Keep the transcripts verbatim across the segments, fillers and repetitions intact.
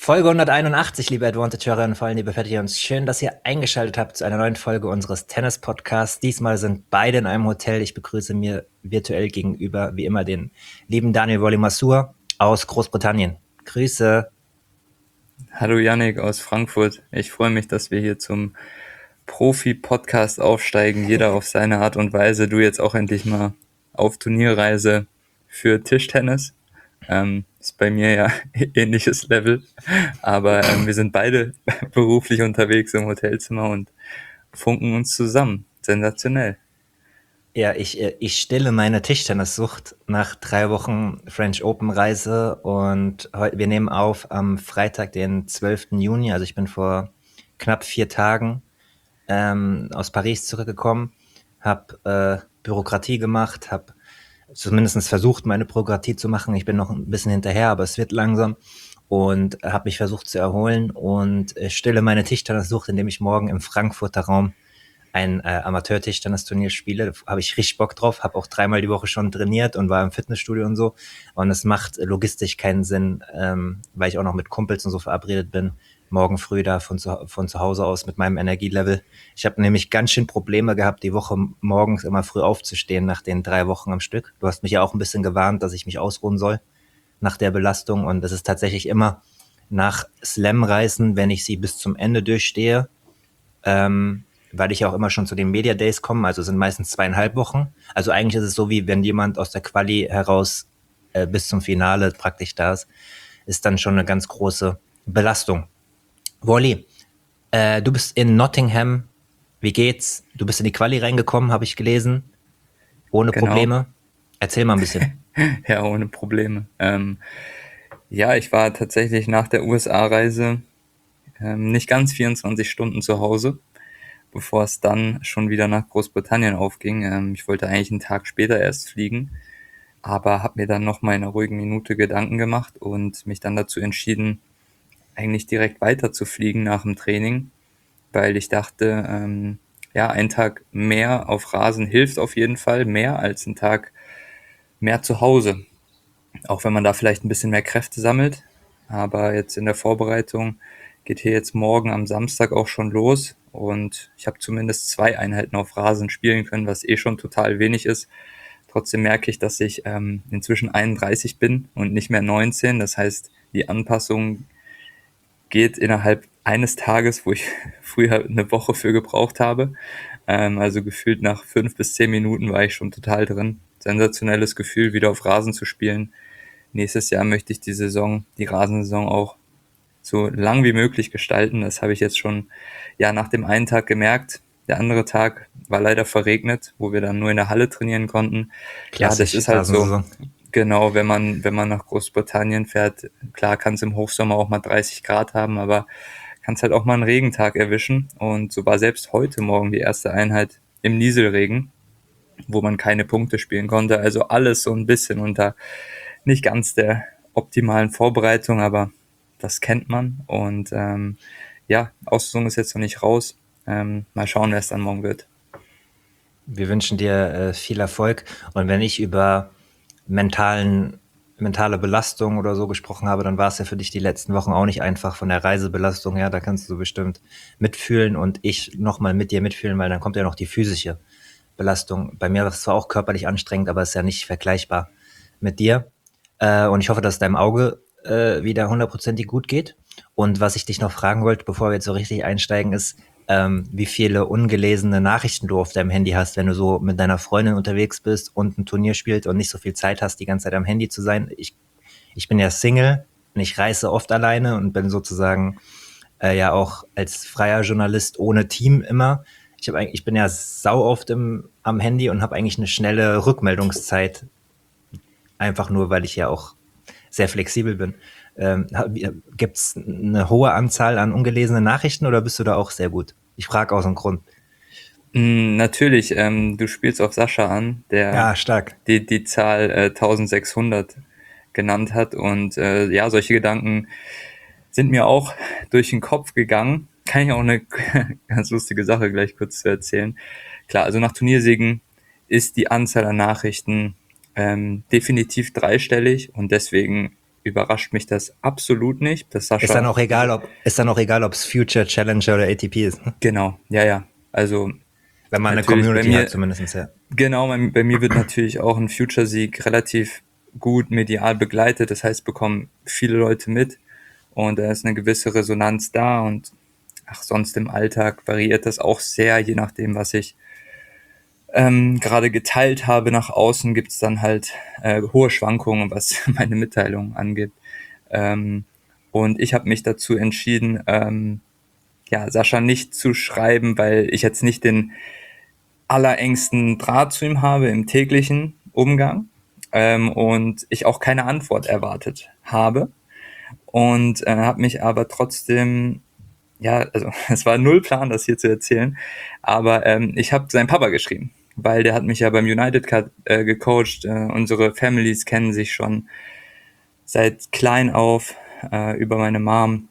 Folge hunderteinundachtzig, liebe Advantage-Hörerinnen, vor allem liebe Veterans. Schön, dass ihr eingeschaltet habt zu einer neuen Folge unseres Tennis-Podcasts. Diesmal sind beide in einem Hotel. Ich begrüße mir virtuell gegenüber, wie immer, den lieben Daniel Wolli-Masur aus Großbritannien. Grüße. Hallo Yannick aus Frankfurt. Ich freue mich, dass wir hier zum Profi-Podcast aufsteigen, jeder auf seine Art und Weise. Du jetzt auch endlich mal auf Turnierreise für Tischtennis. Ähm, ist bei mir ja ähnliches Level, aber ähm, wir sind beide beruflich unterwegs im Hotelzimmer und funken uns zusammen. Sensationell. Ja, ich, äh, ich stille meine Tischtennissucht nach drei Wochen French Open Reise und heute, wir nehmen auf am Freitag, den zwölften Juni. Also ich bin vor knapp vier Tagen ähm, aus Paris zurückgekommen, habe äh, Bürokratie gemacht, habe zumindest versucht, meine Bürokratie zu machen. Ich bin noch ein bisschen hinterher, aber es wird langsam und habe mich versucht zu erholen und äh, stille meine Tischtennissucht, indem ich morgen im Frankfurter Raum ein äh, Amateur-Tischtennis-Turnier spiele. Da habe ich richtig Bock drauf, habe auch dreimal die Woche schon trainiert und war im Fitnessstudio und so. Und es macht logistisch keinen Sinn, ähm, weil ich auch noch mit Kumpels und so verabredet bin, morgen früh da von zu, von zu Hause aus mit meinem Energielevel. Ich habe nämlich ganz schön Probleme gehabt, die Woche morgens immer früh aufzustehen nach den drei Wochen am Stück. Du hast mich ja auch ein bisschen gewarnt, dass ich mich ausruhen soll nach der Belastung. Und es ist tatsächlich immer nach Slam-Reisen, wenn ich sie bis zum Ende durchstehe, ähm, weil ich ja auch immer schon zu den Media Days komme, also sind meistens zweieinhalb Wochen. Also eigentlich ist es so, wie wenn jemand aus der Quali heraus äh, bis zum Finale praktisch da ist, ist dann schon eine ganz große Belastung. Wolli, äh, du bist in Nottingham. Wie geht's? Du bist in die Quali reingekommen, habe ich gelesen. Ohne Genau. Probleme. Erzähl mal ein bisschen. Ja, ohne Probleme. Ähm, ja, ich war tatsächlich nach der U S A-Reise ähm, nicht ganz vierundzwanzig Stunden zu Hause, bevor es dann schon wieder nach Großbritannien aufging. Ähm, ich wollte eigentlich einen Tag später erst fliegen, aber habe mir dann noch mal in einer ruhigen Minute Gedanken gemacht und mich dann dazu entschieden, eigentlich direkt weiter zu fliegen nach dem Training, weil ich dachte, ähm, ja, ein Tag mehr auf Rasen hilft auf jeden Fall, mehr als ein Tag mehr zu Hause. Auch wenn man da vielleicht ein bisschen mehr Kräfte sammelt. Aber jetzt in der Vorbereitung geht hier jetzt morgen am Samstag auch schon los. Und ich habe zumindest zwei Einheiten auf Rasen spielen können, was eh schon total wenig ist. Trotzdem merke ich, dass ich ähm, inzwischen einunddreißig bin und nicht mehr neunzehn. Das heißt, die Anpassung geht innerhalb eines Tages, wo ich früher eine Woche für gebraucht habe. Ähm, also gefühlt nach fünf bis zehn Minuten war ich schon total drin. Sensationelles Gefühl, wieder auf Rasen zu spielen. Nächstes Jahr möchte ich die Saison, die Rasensaison auch so lang wie möglich gestalten. Das habe ich jetzt schon ja nach dem einen Tag gemerkt. Der andere Tag war leider verregnet, wo wir dann nur in der Halle trainieren konnten. Ja, das Klassisch, ist halt so. Rasensaison. Genau, wenn man, wenn man nach Großbritannien fährt, klar kann es im Hochsommer auch mal dreißig Grad haben, aber kann es halt auch mal einen Regentag erwischen. Und so war selbst heute Morgen die erste Einheit im Nieselregen, wo man keine Punkte spielen konnte. Also alles so ein bisschen unter nicht ganz der optimalen Vorbereitung, aber das kennt man. Und ähm, ja, Auslosung ist jetzt noch nicht raus. Ähm, mal schauen, wer es dann morgen wird. Wir wünschen dir äh, viel Erfolg. Und wenn ich über mentalen, mentale Belastung oder so gesprochen habe, dann war es ja für dich die letzten Wochen auch nicht einfach von der Reisebelastung her. Da kannst du bestimmt mitfühlen und ich nochmal mit dir mitfühlen, weil dann kommt ja noch die physische Belastung. Bei mir war es zwar auch körperlich anstrengend, aber es ist ja nicht vergleichbar mit dir. Äh, und ich hoffe, dass es deinem Auge äh, wieder hundertprozentig gut geht. Und was ich dich noch fragen wollte, bevor wir jetzt so richtig einsteigen, ist, ähm, wie viele ungelesene Nachrichten du auf deinem Handy hast, wenn du so mit deiner Freundin unterwegs bist und ein Turnier spielt und nicht so viel Zeit hast, die ganze Zeit am Handy zu sein. Ich, ich bin ja Single und ich reise oft alleine und bin sozusagen äh, ja auch als freier Journalist ohne Team immer. Ich, hab, ich bin ja sau oft im, am Handy und habe eigentlich eine schnelle Rückmeldungszeit, einfach nur, weil ich ja auch sehr flexibel bin. Ähm, Gibt es eine hohe Anzahl an ungelesenen Nachrichten oder bist du da auch sehr gut? Ich frage aus dem Grund. Mm, natürlich, ähm, du spielst auf Sascha an, der Ja, stark. die, die Zahl äh, eintausendsechshundert genannt hat. Und äh, ja, solche Gedanken sind mir auch durch den Kopf gegangen. Kann ich auch eine ganz lustige Sache gleich kurz zu erzählen. Klar, also nach Turniersiegen ist die Anzahl an Nachrichten ähm, definitiv dreistellig und deswegen überrascht mich das absolut nicht, dass Ist dann Sascha... auch egal, ob ist dann auch egal, ob es Future, Challenger oder A T P ist, ne? Genau, ja, ja. Also Wenn man eine natürlich bei Community hat, mir, zumindest, ja. genau, bei, bei mir wird natürlich auch ein Future-Sieg relativ gut medial begleitet. Das heißt, bekommen viele Leute mit und da ist eine gewisse Resonanz da und ach, sonst im Alltag variiert das auch sehr, je nachdem, was ich ähm, gerade geteilt habe nach außen, gibt's dann halt äh, hohe Schwankungen, was meine Mitteilungen angeht. Ähm, und ich habe mich dazu entschieden, ähm, ja, Sascha nicht zu schreiben, weil ich jetzt nicht den allerengsten Draht zu ihm habe im täglichen Umgang ähm, und ich auch keine Antwort erwartet habe und äh, habe mich aber trotzdem, ja, also es war null Plan, das hier zu erzählen, aber ähm, ich habe seinen Papa geschrieben, weil der hat mich ja beim United Cup äh, gecoacht. Äh, unsere Families kennen sich schon seit klein auf äh, über meine Mom.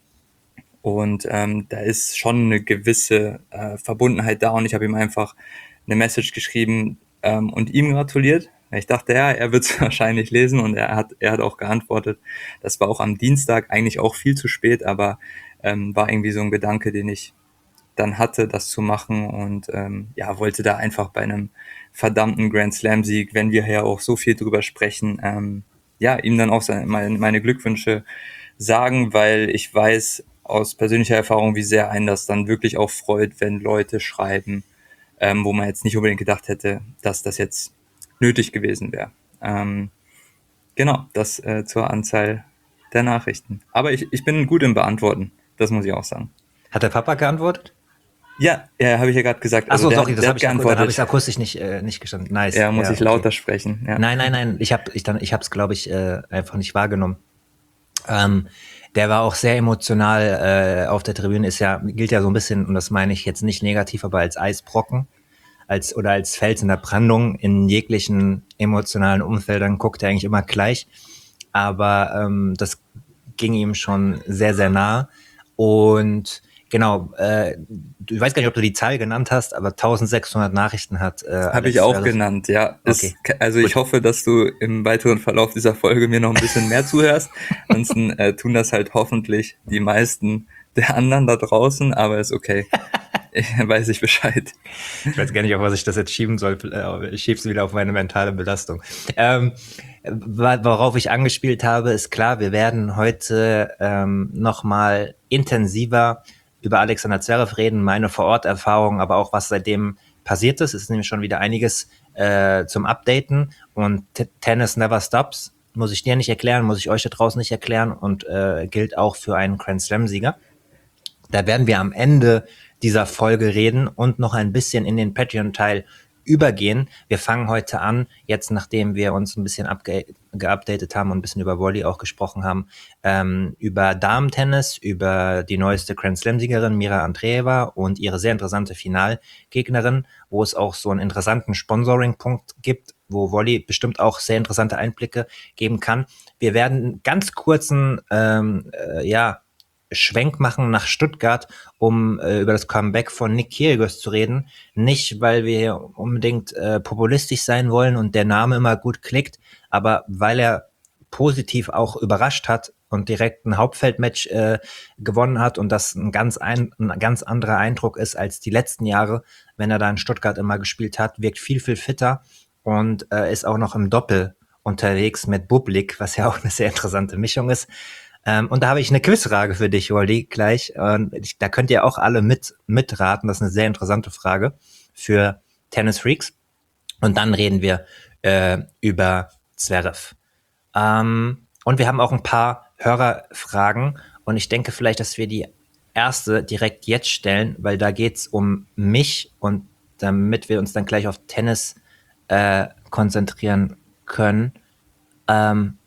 Und ähm, da ist schon eine gewisse äh, Verbundenheit da und ich habe ihm einfach eine Message geschrieben ähm, und ihm gratuliert. Ich dachte, ja, er wird es wahrscheinlich lesen und er hat, er hat auch geantwortet. Das war auch am Dienstag, eigentlich auch viel zu spät, aber ähm, war irgendwie so ein Gedanke, den ich dann hatte, das zu machen und ähm, ja, wollte da einfach bei einem verdammten Grand Slam Sieg, wenn wir ja auch so viel drüber sprechen, ähm, ja, ihm dann auch seine, meine, meine Glückwünsche sagen, weil ich weiß aus persönlicher Erfahrung, wie sehr einen das dann wirklich auch freut, wenn Leute schreiben, ähm, wo man jetzt nicht unbedingt gedacht hätte, dass das jetzt nötig gewesen wäre. Ähm, genau, das äh, zur Anzahl der Nachrichten. Aber ich, ich bin gut im Beantworten, das muss ich auch sagen. Hat der Papa geantwortet? Ja, ja, habe ich ja gerade gesagt. Also Achso, der, sorry, hat- das der habe hat ich, aku- dann habe ich geantwortet. es akustisch nicht, äh, nicht gestanden. Nice, Ja, muss ja, ich okay. lauter sprechen. Ja. Nein, nein, nein, ich habe ich dann, ich habe es, glaube ich, äh, einfach nicht wahrgenommen. Ähm, der war auch sehr emotional äh, auf der Tribüne, ist ja, gilt ja so ein bisschen, und das meine ich jetzt nicht negativ, aber als Eisbrocken, als oder als Fels in der Brandung in jeglichen emotionalen Umfeldern guckt er eigentlich immer gleich. Aber ähm, das ging ihm schon sehr, sehr nah. Und genau, äh, du, ich weiß gar nicht, ob du die Zahl genannt hast, aber eintausendsechshundert Nachrichten hat äh, Habe ich Alex auch Zverev. genannt, ja. Okay, Ist, also ich gut. hoffe, dass du im weiteren Verlauf dieser Folge mir noch ein bisschen mehr zuhörst. Ansonsten äh, tun das halt hoffentlich die meisten der anderen da draußen, aber ist okay. Ich, weiß ich Bescheid. Ich weiß gar nicht, auf was ich das jetzt schieben soll. Äh, Ich schiebe es wieder auf meine mentale Belastung. Ähm, wa- worauf ich angespielt habe, ist klar, wir werden heute ähm, nochmal intensiver über Alexander Zverev reden, meine Vororterfahrung, aber auch was seitdem passiert ist. Es ist nämlich schon wieder einiges äh, zum Updaten und T- Tennis never stops. Muss ich dir nicht erklären, muss ich euch da draußen nicht erklären und äh, gilt auch für einen Grand Slam-Sieger. Da werden wir am Ende dieser Folge reden und noch ein bisschen in den Patreon-Teil übergehen. Wir fangen heute an, jetzt nachdem wir uns ein bisschen abge- geupdatet haben und ein bisschen über Volley auch gesprochen haben, ähm, über Damen-Tennis, über die neueste Grand Slam-Siegerin Mira Andreeva und ihre sehr interessante Finalgegnerin, wo es auch so einen interessanten Sponsoring-Punkt gibt, wo Volley bestimmt auch sehr interessante Einblicke geben kann. Wir werden einen ganz kurzen, ähm, äh, ja, Schwenk machen nach Stuttgart, um äh, über das Comeback von Nick Kyrgios zu reden. Nicht, weil wir unbedingt äh, populistisch sein wollen und der Name immer gut klickt, aber weil er positiv auch überrascht hat und direkt ein Hauptfeldmatch äh, gewonnen hat und das ein ganz, ein, ein ganz anderer Eindruck ist als die letzten Jahre, wenn er da in Stuttgart immer gespielt hat, wirkt viel, viel fitter und äh, ist auch noch im Doppel unterwegs mit Bublik, was ja auch eine sehr interessante Mischung ist. Ähm, und da habe ich eine Quizfrage für dich, Wally, gleich. Und ich, da könnt ihr auch alle mit mitraten. Das ist eine sehr interessante Frage für Tennis Freaks. Und dann reden wir äh, über Zverev. Ähm, und wir haben auch ein paar Hörerfragen. Und ich denke vielleicht, dass wir die erste direkt jetzt stellen, weil da geht's um mich. Und damit wir uns dann gleich auf Tennis äh, konzentrieren können, ähm,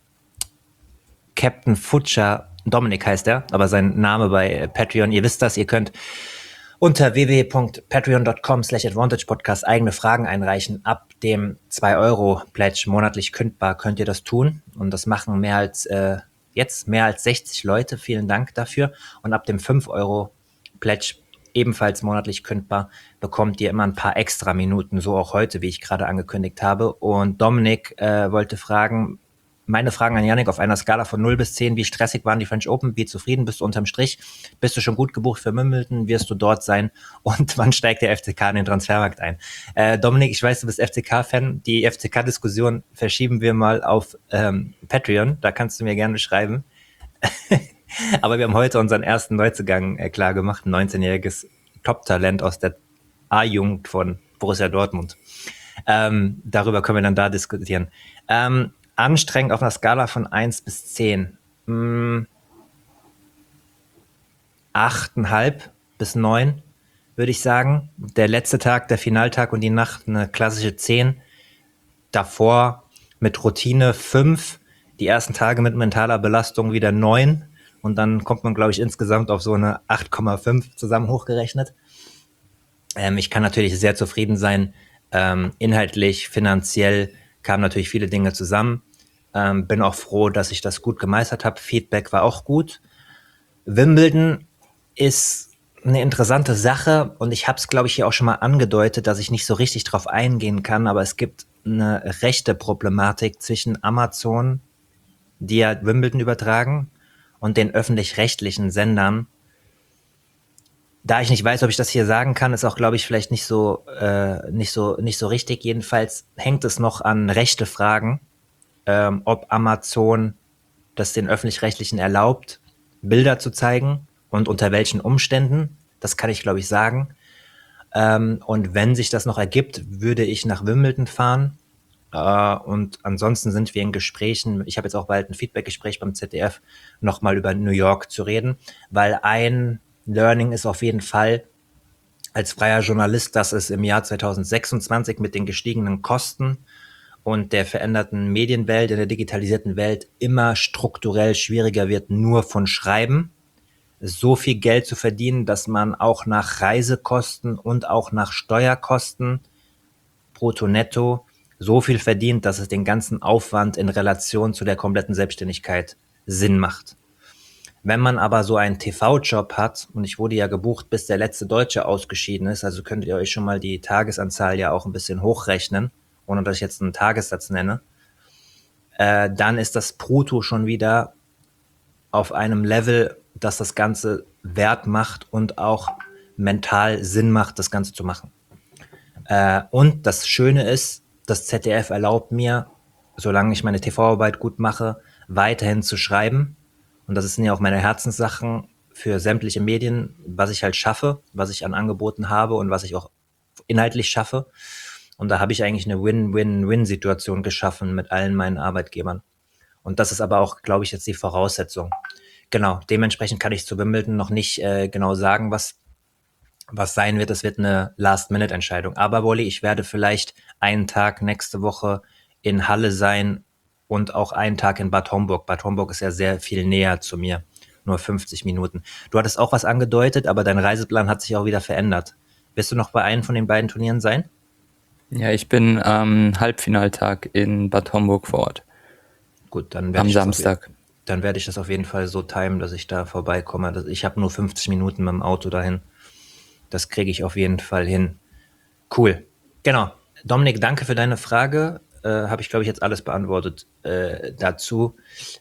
Captain Futscher, Dominik heißt er, aber sein Name bei Patreon, ihr wisst das, ihr könnt unter w w w punkt patreon punkt com slash advantage podcast eigene Fragen einreichen. Ab dem zwei Euro Pledge monatlich kündbar könnt ihr das tun und das machen mehr als äh, jetzt mehr als sechzig Leute, vielen Dank dafür, und ab dem fünf Euro Pledge ebenfalls monatlich kündbar bekommt ihr immer ein paar extra Minuten, so auch heute, wie ich gerade angekündigt habe. Und Dominik äh, wollte fragen, meine Fragen an Yannick auf einer Skala von null bis zehn. Wie stressig waren die French Open? Wie zufrieden bist du unterm Strich? Bist du schon gut gebucht für Wimbledon? Wirst du dort sein? Und wann steigt der F C K in den Transfermarkt ein? Äh, Dominik, ich weiß, du bist F C K-Fan. Die F C K-Diskussion verschieben wir mal auf ähm, Patreon. Da kannst du mir gerne schreiben. Aber wir haben heute unseren ersten Neuzugang äh, klar gemacht. Ein neunzehnjähriges Top-Talent aus der A-Jugend von Borussia Dortmund. Ähm, darüber können wir dann da diskutieren. Ähm, anstrengend auf einer Skala von eins bis zehn. Hm, acht Komma fünf bis neun, würde ich sagen. Der letzte Tag, der Finaltag und die Nacht eine klassische zehn. Davor mit Routine fünf. Die ersten Tage mit mentaler Belastung wieder neun. Und dann kommt man, glaube ich, insgesamt auf so eine acht Komma fünf zusammen hochgerechnet. Ähm, ich kann natürlich sehr zufrieden sein. Ähm, inhaltlich, finanziell kamen natürlich viele Dinge zusammen. Ähm, bin auch froh, dass ich das gut gemeistert habe. Feedback war auch gut. Wimbledon ist eine interessante Sache und ich habe es, glaube ich, hier auch schon mal angedeutet, dass ich nicht so richtig drauf eingehen kann, aber es gibt eine rechte Problematik zwischen Amazon, die ja Wimbledon übertragen, und den öffentlich-rechtlichen Sendern. Da ich nicht weiß, ob ich das hier sagen kann, ist auch, glaube ich, vielleicht nicht so, äh, nicht so, nicht so richtig. Jedenfalls hängt es noch an rechte Fragen, ähm, ob Amazon das den Öffentlich-Rechtlichen erlaubt, Bilder zu zeigen und unter welchen Umständen. Das kann ich, glaube ich, sagen. Ähm, und wenn sich das noch ergibt, würde ich nach Wimbledon fahren. Äh, und ansonsten sind wir in Gesprächen. Ich habe jetzt auch bald ein Feedback-Gespräch beim Z D F, nochmal über New York zu reden, weil ein Learning ist auf jeden Fall als freier Journalist, dass es im Jahr zwanzig sechsundzwanzig mit den gestiegenen Kosten und der veränderten Medienwelt, in der digitalisierten Welt immer strukturell schwieriger wird, nur von Schreiben so viel Geld zu verdienen, dass man auch nach Reisekosten und auch nach Steuerkosten brutto netto so viel verdient, dass es den ganzen Aufwand in Relation zu der kompletten Selbstständigkeit Sinn macht. Wenn man aber so einen T V-Job hat, und ich wurde ja gebucht, bis der letzte Deutsche ausgeschieden ist, also könntet ihr euch schon mal die Tagesanzahl ja auch ein bisschen hochrechnen, ohne dass ich jetzt einen Tagessatz nenne, äh, dann ist das brutto schon wieder auf einem Level, dass das Ganze Wert macht und auch mental Sinn macht, das Ganze zu machen. Äh, und das Schöne ist, das Z D F erlaubt mir, solange ich meine T V-Arbeit gut mache, weiterhin zu schreiben. Und das sind ja auch meine Herzenssachen für sämtliche Medien, was ich halt schaffe, was ich an Angeboten habe und was ich auch inhaltlich schaffe. Und da habe ich eigentlich eine Win-Win-Win-Situation geschaffen mit allen meinen Arbeitgebern. Und das ist aber auch, glaube ich, jetzt die Voraussetzung. Genau, dementsprechend kann ich zu Wimbledon noch nicht äh, genau sagen, was, was sein wird. Es wird eine Last-Minute-Entscheidung. Aber Wolli, ich werde vielleicht einen Tag nächste Woche in Halle sein und auch einen Tag in Bad Homburg. Bad Homburg ist ja sehr viel näher zu mir, nur fünfzig Minuten. Du hattest auch was angedeutet, aber dein Reiseplan hat sich auch wieder verändert. Wirst du noch bei einem von den beiden Turnieren sein? Ja, ich bin am Halbfinaltag in Bad Homburg vor Ort. Gut, dann werde Am ich das Samstag. Auf, dann werde ich das auf jeden Fall so timen, dass ich da vorbeikomme. Ich habe nur fünfzig Minuten mit dem Auto dahin. Das kriege ich auf jeden Fall hin. Cool. Genau. Dominik, danke für deine Frage. Äh, habe ich, glaube ich, jetzt alles beantwortet äh, dazu.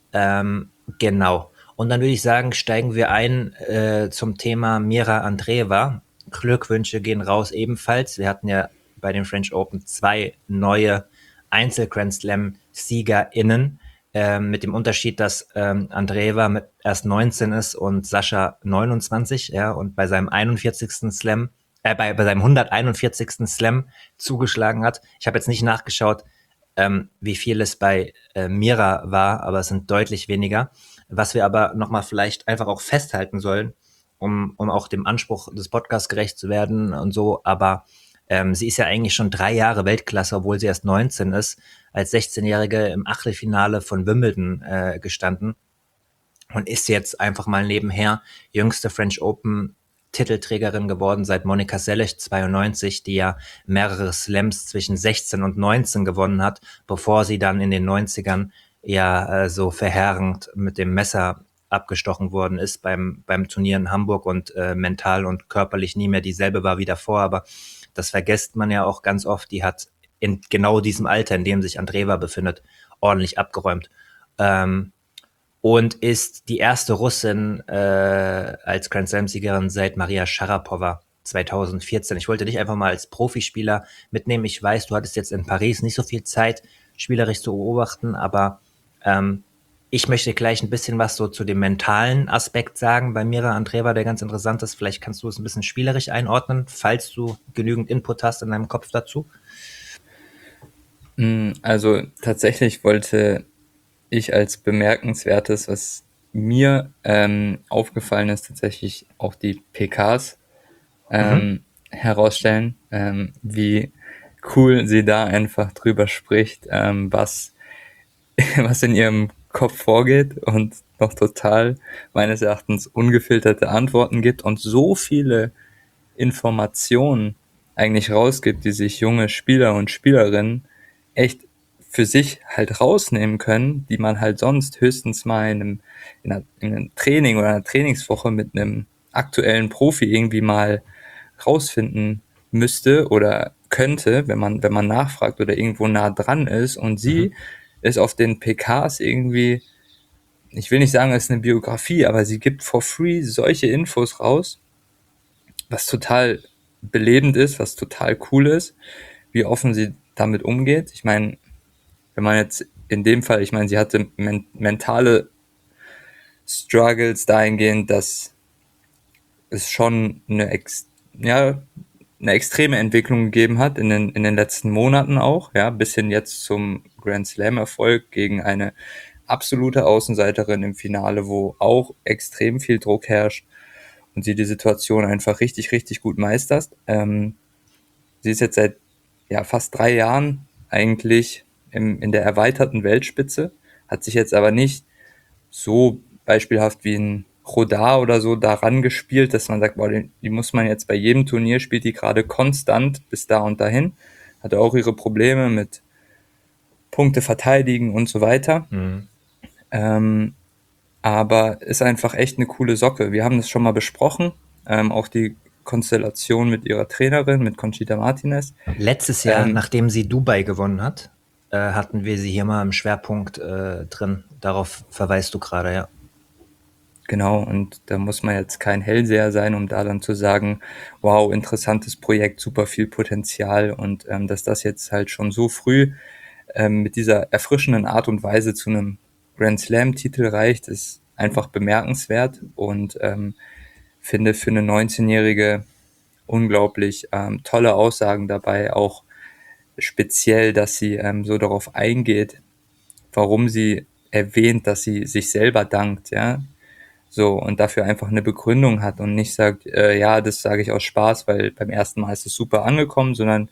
Ähm, genau. Und dann würde ich sagen, steigen wir ein äh, zum Thema Mira Andreeva. Glückwünsche gehen raus ebenfalls. Wir hatten ja bei den French Open zwei neue Einzel-Grand Slam-SiegerInnen. Ähm, mit dem Unterschied, dass ähm, Andreeva mit erst neunzehn ist und Sascha neunundzwanzig, ja, und bei seinem einundvierzigsten Slam, äh, bei, bei seinem hunderteinundvierzigsten Slam zugeschlagen hat. Ich habe jetzt nicht nachgeschaut, ähm, wie viel es bei äh, Mira war, aber es sind deutlich weniger. Was wir aber nochmal vielleicht einfach auch festhalten sollen, um, um auch dem Anspruch des Podcasts gerecht zu werden und so, aber ähm, sie ist ja eigentlich schon drei Jahre Weltklasse, obwohl sie erst neunzehn ist, als sechzehnjährige im Achtelfinale von Wimbledon äh, gestanden und ist jetzt einfach mal nebenher jüngste French Open Titelträgerin geworden seit Monika Seles zweiundneunzig, die ja mehrere Slams zwischen sechzehn und neunzehn gewonnen hat, bevor sie dann in den neunzigern ja äh, so verheerend mit dem Messer abgestochen worden ist beim, beim Turnier in Hamburg und äh, mental und körperlich nie mehr dieselbe war wie davor, aber das vergisst man ja auch ganz oft, die hat in genau diesem Alter, in dem sich Andreeva befindet, ordentlich abgeräumt. Ähm, und ist die erste Russin äh, als Grand Slam-Siegerin seit Maria Sharapova zwanzig vierzehn. Ich wollte dich einfach mal als Profispieler mitnehmen. Ich weiß, du hattest jetzt in Paris nicht so viel Zeit, spielerisch zu beobachten, aber ähm, ich möchte gleich ein bisschen was so zu dem mentalen Aspekt sagen bei Mira Andreeva, der ganz interessant ist. Vielleicht kannst du es ein bisschen spielerisch einordnen, falls du genügend Input hast in deinem Kopf dazu. Also tatsächlich wollte ich als bemerkenswertes, was mir ähm, aufgefallen ist, tatsächlich auch die P Ks Mhm. ähm, herausstellen, ähm, wie cool sie da einfach drüber spricht, ähm, was, was in ihrem Kopf vorgeht und noch total meines Erachtens ungefilterte Antworten gibt und so viele Informationen eigentlich rausgibt, die sich junge Spieler und Spielerinnen echt für sich halt rausnehmen können, die man halt sonst höchstens mal in einem, in, einer, in einem Training oder einer Trainingswoche mit einem aktuellen Profi irgendwie mal rausfinden müsste oder könnte, wenn man, wenn man nachfragt oder irgendwo nah dran ist. Und Mhm. sie ist auf den P Ks irgendwie, ich will nicht sagen, es ist eine Biografie, aber sie gibt for free solche Infos raus, was total belebend ist, was total cool ist, wie offen sie damit umgeht. Ich meine, wenn man jetzt in dem Fall, ich meine, sie hatte men mentale Struggles dahingehend, dass es schon eine, ex ja, eine extreme Entwicklung gegeben hat in den, in den letzten Monaten auch, ja, bis hin jetzt zum Grand Slam Erfolg gegen eine absolute Außenseiterin im Finale, wo auch extrem viel Druck herrscht und sie die Situation einfach richtig, richtig gut meistert. Ähm, sie ist jetzt seit ja, fast drei Jahren eigentlich im, in der erweiterten Weltspitze, hat sich jetzt aber nicht so beispielhaft wie ein Rodar oder so daran gespielt, dass man sagt, boah, die, die muss man jetzt bei jedem Turnier, spielt die gerade konstant bis da und dahin. Hatte auch ihre Probleme mit Punkte verteidigen und so weiter. Mhm. Ähm, aber ist einfach echt eine coole Socke. Wir haben das schon mal besprochen, ähm, auch die Konstellation mit ihrer Trainerin, mit Conchita Martinez. Letztes Jahr, Ähm, nachdem sie Dubai gewonnen hat, äh, hatten wir sie hier mal im Schwerpunkt äh, drin. Darauf verweist du gerade, ja. Genau, und da muss man jetzt kein Hellseher sein, um da dann zu sagen, wow, interessantes Projekt, super viel Potenzial und ähm, dass das jetzt halt schon so früh ähm, mit dieser erfrischenden Art und Weise zu einem Grand Slam-Titel reicht, ist einfach bemerkenswert und ähm, finde für eine neunzehn-Jährige unglaublich ähm, tolle Aussagen dabei, auch speziell, dass sie ähm, so darauf eingeht, warum sie erwähnt, dass sie sich selber dankt, ja, so, und dafür einfach eine Begründung hat und nicht sagt, äh, ja, das sage ich aus Spaß, weil beim ersten Mal ist es super angekommen, sondern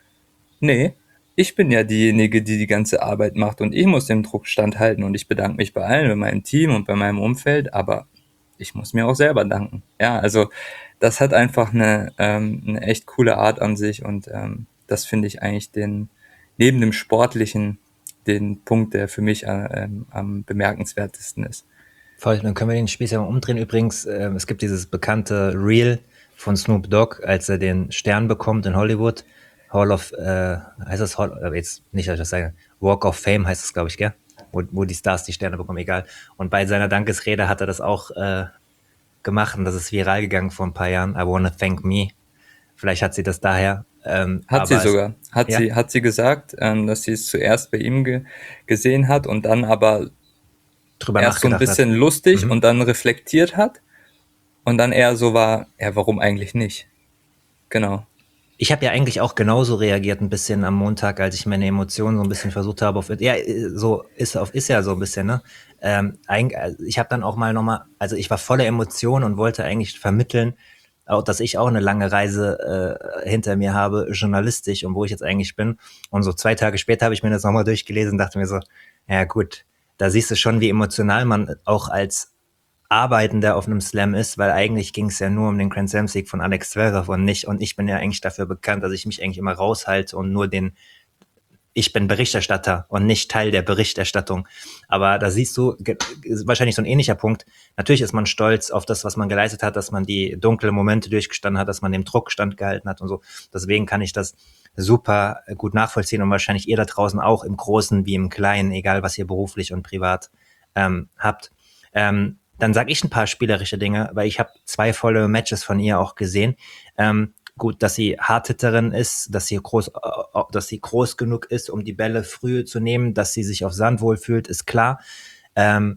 nee, ich bin ja diejenige, die die ganze Arbeit macht und ich muss dem Druck standhalten und ich bedanke mich bei allen, bei meinem Team und bei meinem Umfeld, aber ich muss mir auch selber danken. Ja, also das hat einfach eine, ähm, eine echt coole Art an sich und ähm, das finde ich eigentlich den, neben dem Sportlichen, den Punkt, der für mich äh, ähm, am bemerkenswertesten ist. Voll, dann können wir den Spieß ja mal umdrehen. Übrigens, äh, es gibt dieses bekannte Reel von Snoop Dogg, als er den Stern bekommt in Hollywood. Hall of, äh, heißt das Hall, äh, jetzt nicht, dass ich das sage, Walk of Fame heißt es, glaube ich, gell? Wo, wo die Stars die Sterne bekommen, egal. Und bei seiner Dankesrede hat er das auch äh, gemacht und das ist viral gegangen vor ein paar Jahren. I wanna thank me. Vielleicht hat sie das daher. Ähm, Hat sie aber es, sogar. Hat ja, sie, hat sie gesagt, ähm, dass sie es zuerst bei ihm ge gesehen hat und dann aber drüber erst so ein nachgedacht hat. bisschen lustig Mhm. und dann reflektiert hat und dann eher so war, ja, warum eigentlich nicht? Genau. Ich habe ja eigentlich auch genauso reagiert ein bisschen am Montag, als ich meine Emotionen so ein bisschen versucht habe auf ja so ist auf ist ja so ein bisschen, ne? Ähm, eig also, ich habe dann auch mal noch mal also, ich war voller Emotionen und wollte eigentlich vermitteln, auch dass ich auch eine lange Reise, äh, hinter mir habe, journalistisch und wo ich jetzt eigentlich bin. Und so zwei Tage später habe ich mir das noch mal durchgelesen und dachte mir so: „Ja gut, da siehst du schon, wie emotional man auch als Arbeitender auf einem Slam ist, weil eigentlich ging es ja nur um den Grand Slam Sieg von Alex Zverev und nicht und ich bin ja eigentlich dafür bekannt, dass ich mich eigentlich immer raushalte und nur den ich bin Berichterstatter und nicht Teil der Berichterstattung. Aber da siehst du, ist wahrscheinlich so ein ähnlicher Punkt. Natürlich ist man stolz auf das, was man geleistet hat, dass man die dunklen Momente durchgestanden hat, dass man dem Druck standgehalten hat und so. Deswegen kann ich das super gut nachvollziehen und wahrscheinlich ihr da draußen auch im Großen wie im Kleinen, egal was ihr beruflich und privat ähm, habt. Ähm, dann sage ich ein paar spielerische Dinge, weil ich habe zwei volle Matches von ihr auch gesehen. Ähm, Gut, dass sie Hardhitterin ist, dass sie groß, äh, dass sie groß genug ist, um die Bälle früh zu nehmen, dass sie sich auf Sand wohlfühlt, ist klar. Ähm,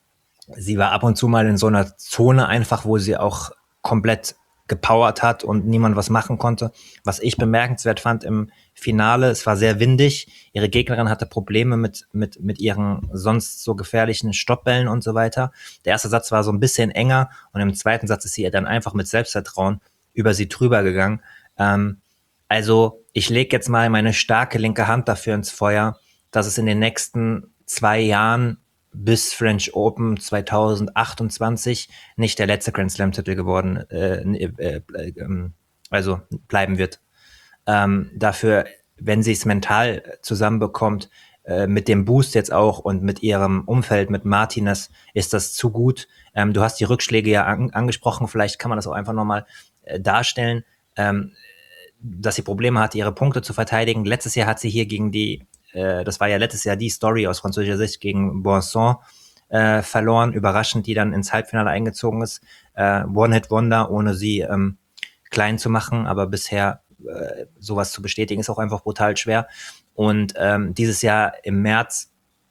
sie war ab und zu mal in so einer Zone einfach, wo sie auch komplett gepowert hat und niemand was machen konnte. Was ich bemerkenswert fand im Finale, es war sehr windig. Ihre Gegnerin hatte Probleme mit, mit, mit ihren sonst so gefährlichen Stoppbällen und so weiter. Der erste Satz war so ein bisschen enger und im zweiten Satz ist sie dann einfach mit Selbstvertrauen über sie drüber gegangen. Ähm, also ich lege jetzt mal meine starke linke Hand dafür ins Feuer, dass es in den nächsten zwei Jahren bis French Open zwanzig achtundzwanzig nicht der letzte Grand Slam Titel geworden, äh, äh, äh, also bleiben wird. Ähm, dafür, wenn sie es mental zusammenbekommt, äh, mit dem Boost jetzt auch und mit ihrem Umfeld, mit Martinez, ist das zu gut. Ähm, du hast die Rückschläge ja an, angesprochen, vielleicht kann man das auch einfach nochmal äh, darstellen, ähm, dass sie Probleme hatte, ihre Punkte zu verteidigen. Letztes Jahr hat sie hier gegen die, äh, das war ja letztes Jahr die Story aus französischer Sicht, gegen Boisson äh, verloren, überraschend, die dann ins Halbfinale eingezogen ist. Äh, One-Hit-Wonder, ohne sie ähm, klein zu machen, aber bisher äh, sowas zu bestätigen, ist auch einfach brutal schwer. Und ähm, dieses Jahr im März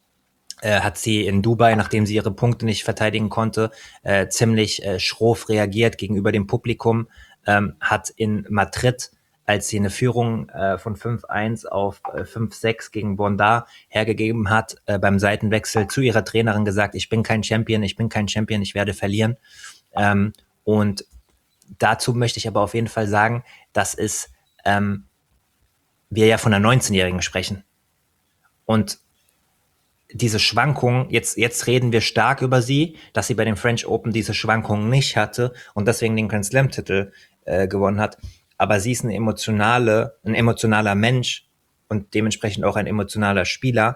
äh, hat sie in Dubai, nachdem sie ihre Punkte nicht verteidigen konnte, äh, ziemlich äh, schroff reagiert gegenüber dem Publikum, ähm, hat in Madrid, als sie eine Führung äh, von fünf eins auf äh, fünf sechs gegen Bondar hergegeben hat, äh, beim Seitenwechsel zu ihrer Trainerin gesagt, ich bin kein Champion, ich bin kein Champion, ich werde verlieren. Ähm, und dazu möchte ich aber auf jeden Fall sagen, dass es ähm, wir ja von einer neunzehnjährigen sprechen. Und diese Schwankungen, jetzt, jetzt reden wir stark über sie, dass sie bei den French Open diese Schwankungen nicht hatte und deswegen den Grand Slam Titel äh, gewonnen hat. Aber sie ist eine emotionale, ein emotionaler Mensch und dementsprechend auch ein emotionaler Spieler.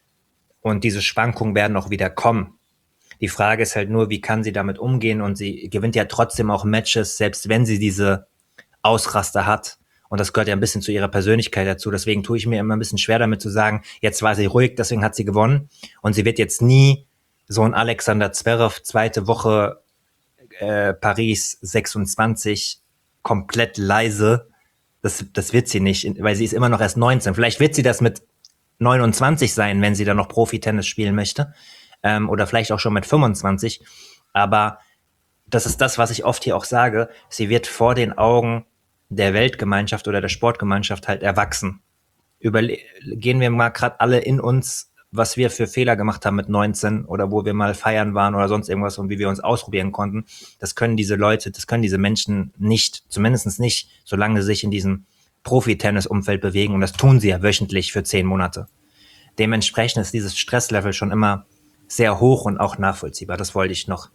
Und diese Schwankungen werden auch wieder kommen. Die Frage ist halt nur, wie kann sie damit umgehen? Und sie gewinnt ja trotzdem auch Matches, selbst wenn sie diese Ausraster hat. Und das gehört ja ein bisschen zu ihrer Persönlichkeit dazu. Deswegen tue ich mir immer ein bisschen schwer damit zu sagen, jetzt war sie ruhig, deswegen hat sie gewonnen. Und sie wird jetzt nie so ein Alexander Zverev, zweite Woche äh, Paris sechsundzwanzig, komplett leise. Das, das wird sie nicht, weil sie ist immer noch erst neunzehn. Vielleicht wird sie das mit neunundzwanzig sein, wenn sie dann noch Profi-Tennis spielen möchte. Ähm, oder vielleicht auch schon mit fünfundzwanzig. Aber das ist das, was ich oft hier auch sage. Sie wird vor den Augen der Weltgemeinschaft oder der Sportgemeinschaft halt erwachsen. Überle- gehen wir mal gerade alle in uns, was wir für Fehler gemacht haben mit neunzehn oder wo wir mal feiern waren oder sonst irgendwas und wie wir uns ausprobieren konnten. Das können diese Leute, das können diese Menschen nicht, zumindest nicht, solange sie sich in diesem Profi-Tennis-Umfeld bewegen. Und das tun sie ja wöchentlich für zehn Monate. Dementsprechend ist dieses Stresslevel schon immer sehr hoch und auch nachvollziehbar. Das wollte ich noch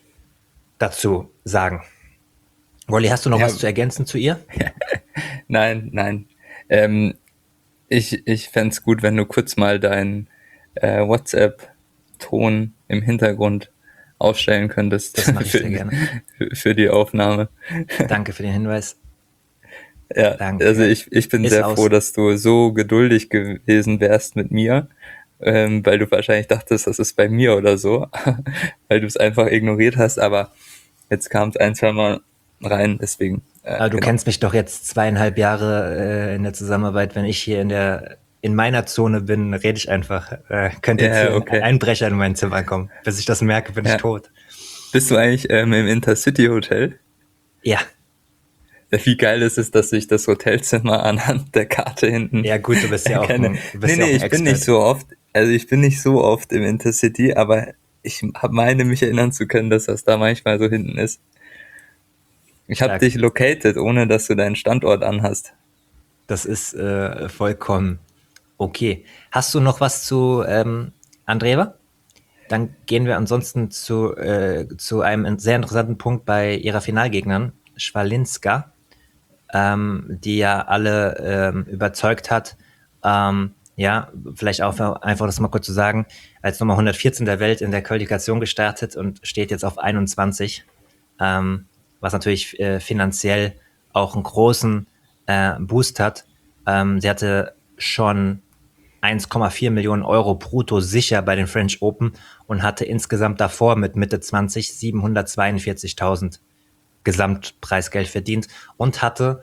dazu sagen. Wolli, hast du noch Ja. was zu ergänzen zu ihr? Nein, nein. Ähm, ich ich fände es gut, wenn du kurz mal deinen äh, WhatsApp-Ton im Hintergrund ausstellen könntest. Das mache ich für, sehr gerne. Für, für die Aufnahme. Danke für den Hinweis. Ja, Danke. also ich, ich bin Ist sehr aus. froh, dass du so geduldig gewesen wärst mit mir, ähm, weil du wahrscheinlich dachtest, das ist bei mir oder so, weil du es einfach ignoriert hast, aber jetzt kam es ein, zwei Mal rein, deswegen. Äh, Aber du genau. kennst mich doch jetzt zweieinhalb Jahre äh, in der Zusammenarbeit. Wenn ich hier in der in meiner Zone bin, rede ich einfach. Äh, könnte jetzt Ja, hier okay. ein Einbrecher in mein Zimmer kommen. Bis ich das merke, bin Ja. ich tot. Bist du eigentlich ähm, im Intercity Hotel? Ja, Wie geil ist es, dass ich das Hotelzimmer anhand der Karte hinten ja gut, du bist ja auch erkenne. ein, du bist Nee, ja auch nee, ein ich bin Expert. nicht so oft, also ich bin nicht so oft im Intercity, aber ich hab- meine mich erinnern zu können, dass das da manchmal so hinten ist. Ich habe Stark. dich located, ohne dass du deinen Standort anhast. Das ist äh, vollkommen okay. Hast du noch was zu ähm, Andreeva? Dann gehen wir ansonsten zu, äh, zu einem sehr interessanten Punkt bei ihrer Finalgegnern, Schwalinska, ähm, die ja alle ähm, überzeugt hat. Ähm, Ja, vielleicht auch einfach das mal kurz zu sagen, als Nummer hundertvierzehn der Welt in der Qualifikation gestartet und steht jetzt auf einundzwanzig, ähm, was natürlich äh, finanziell auch einen großen äh, Boost hat. Ähm, sie hatte schon eins Komma vier Millionen Euro brutto sicher bei den French Open und hatte insgesamt davor mit Mitte zwanzig siebenhundertzweiundvierzigtausend Gesamtpreisgeld verdient und hatte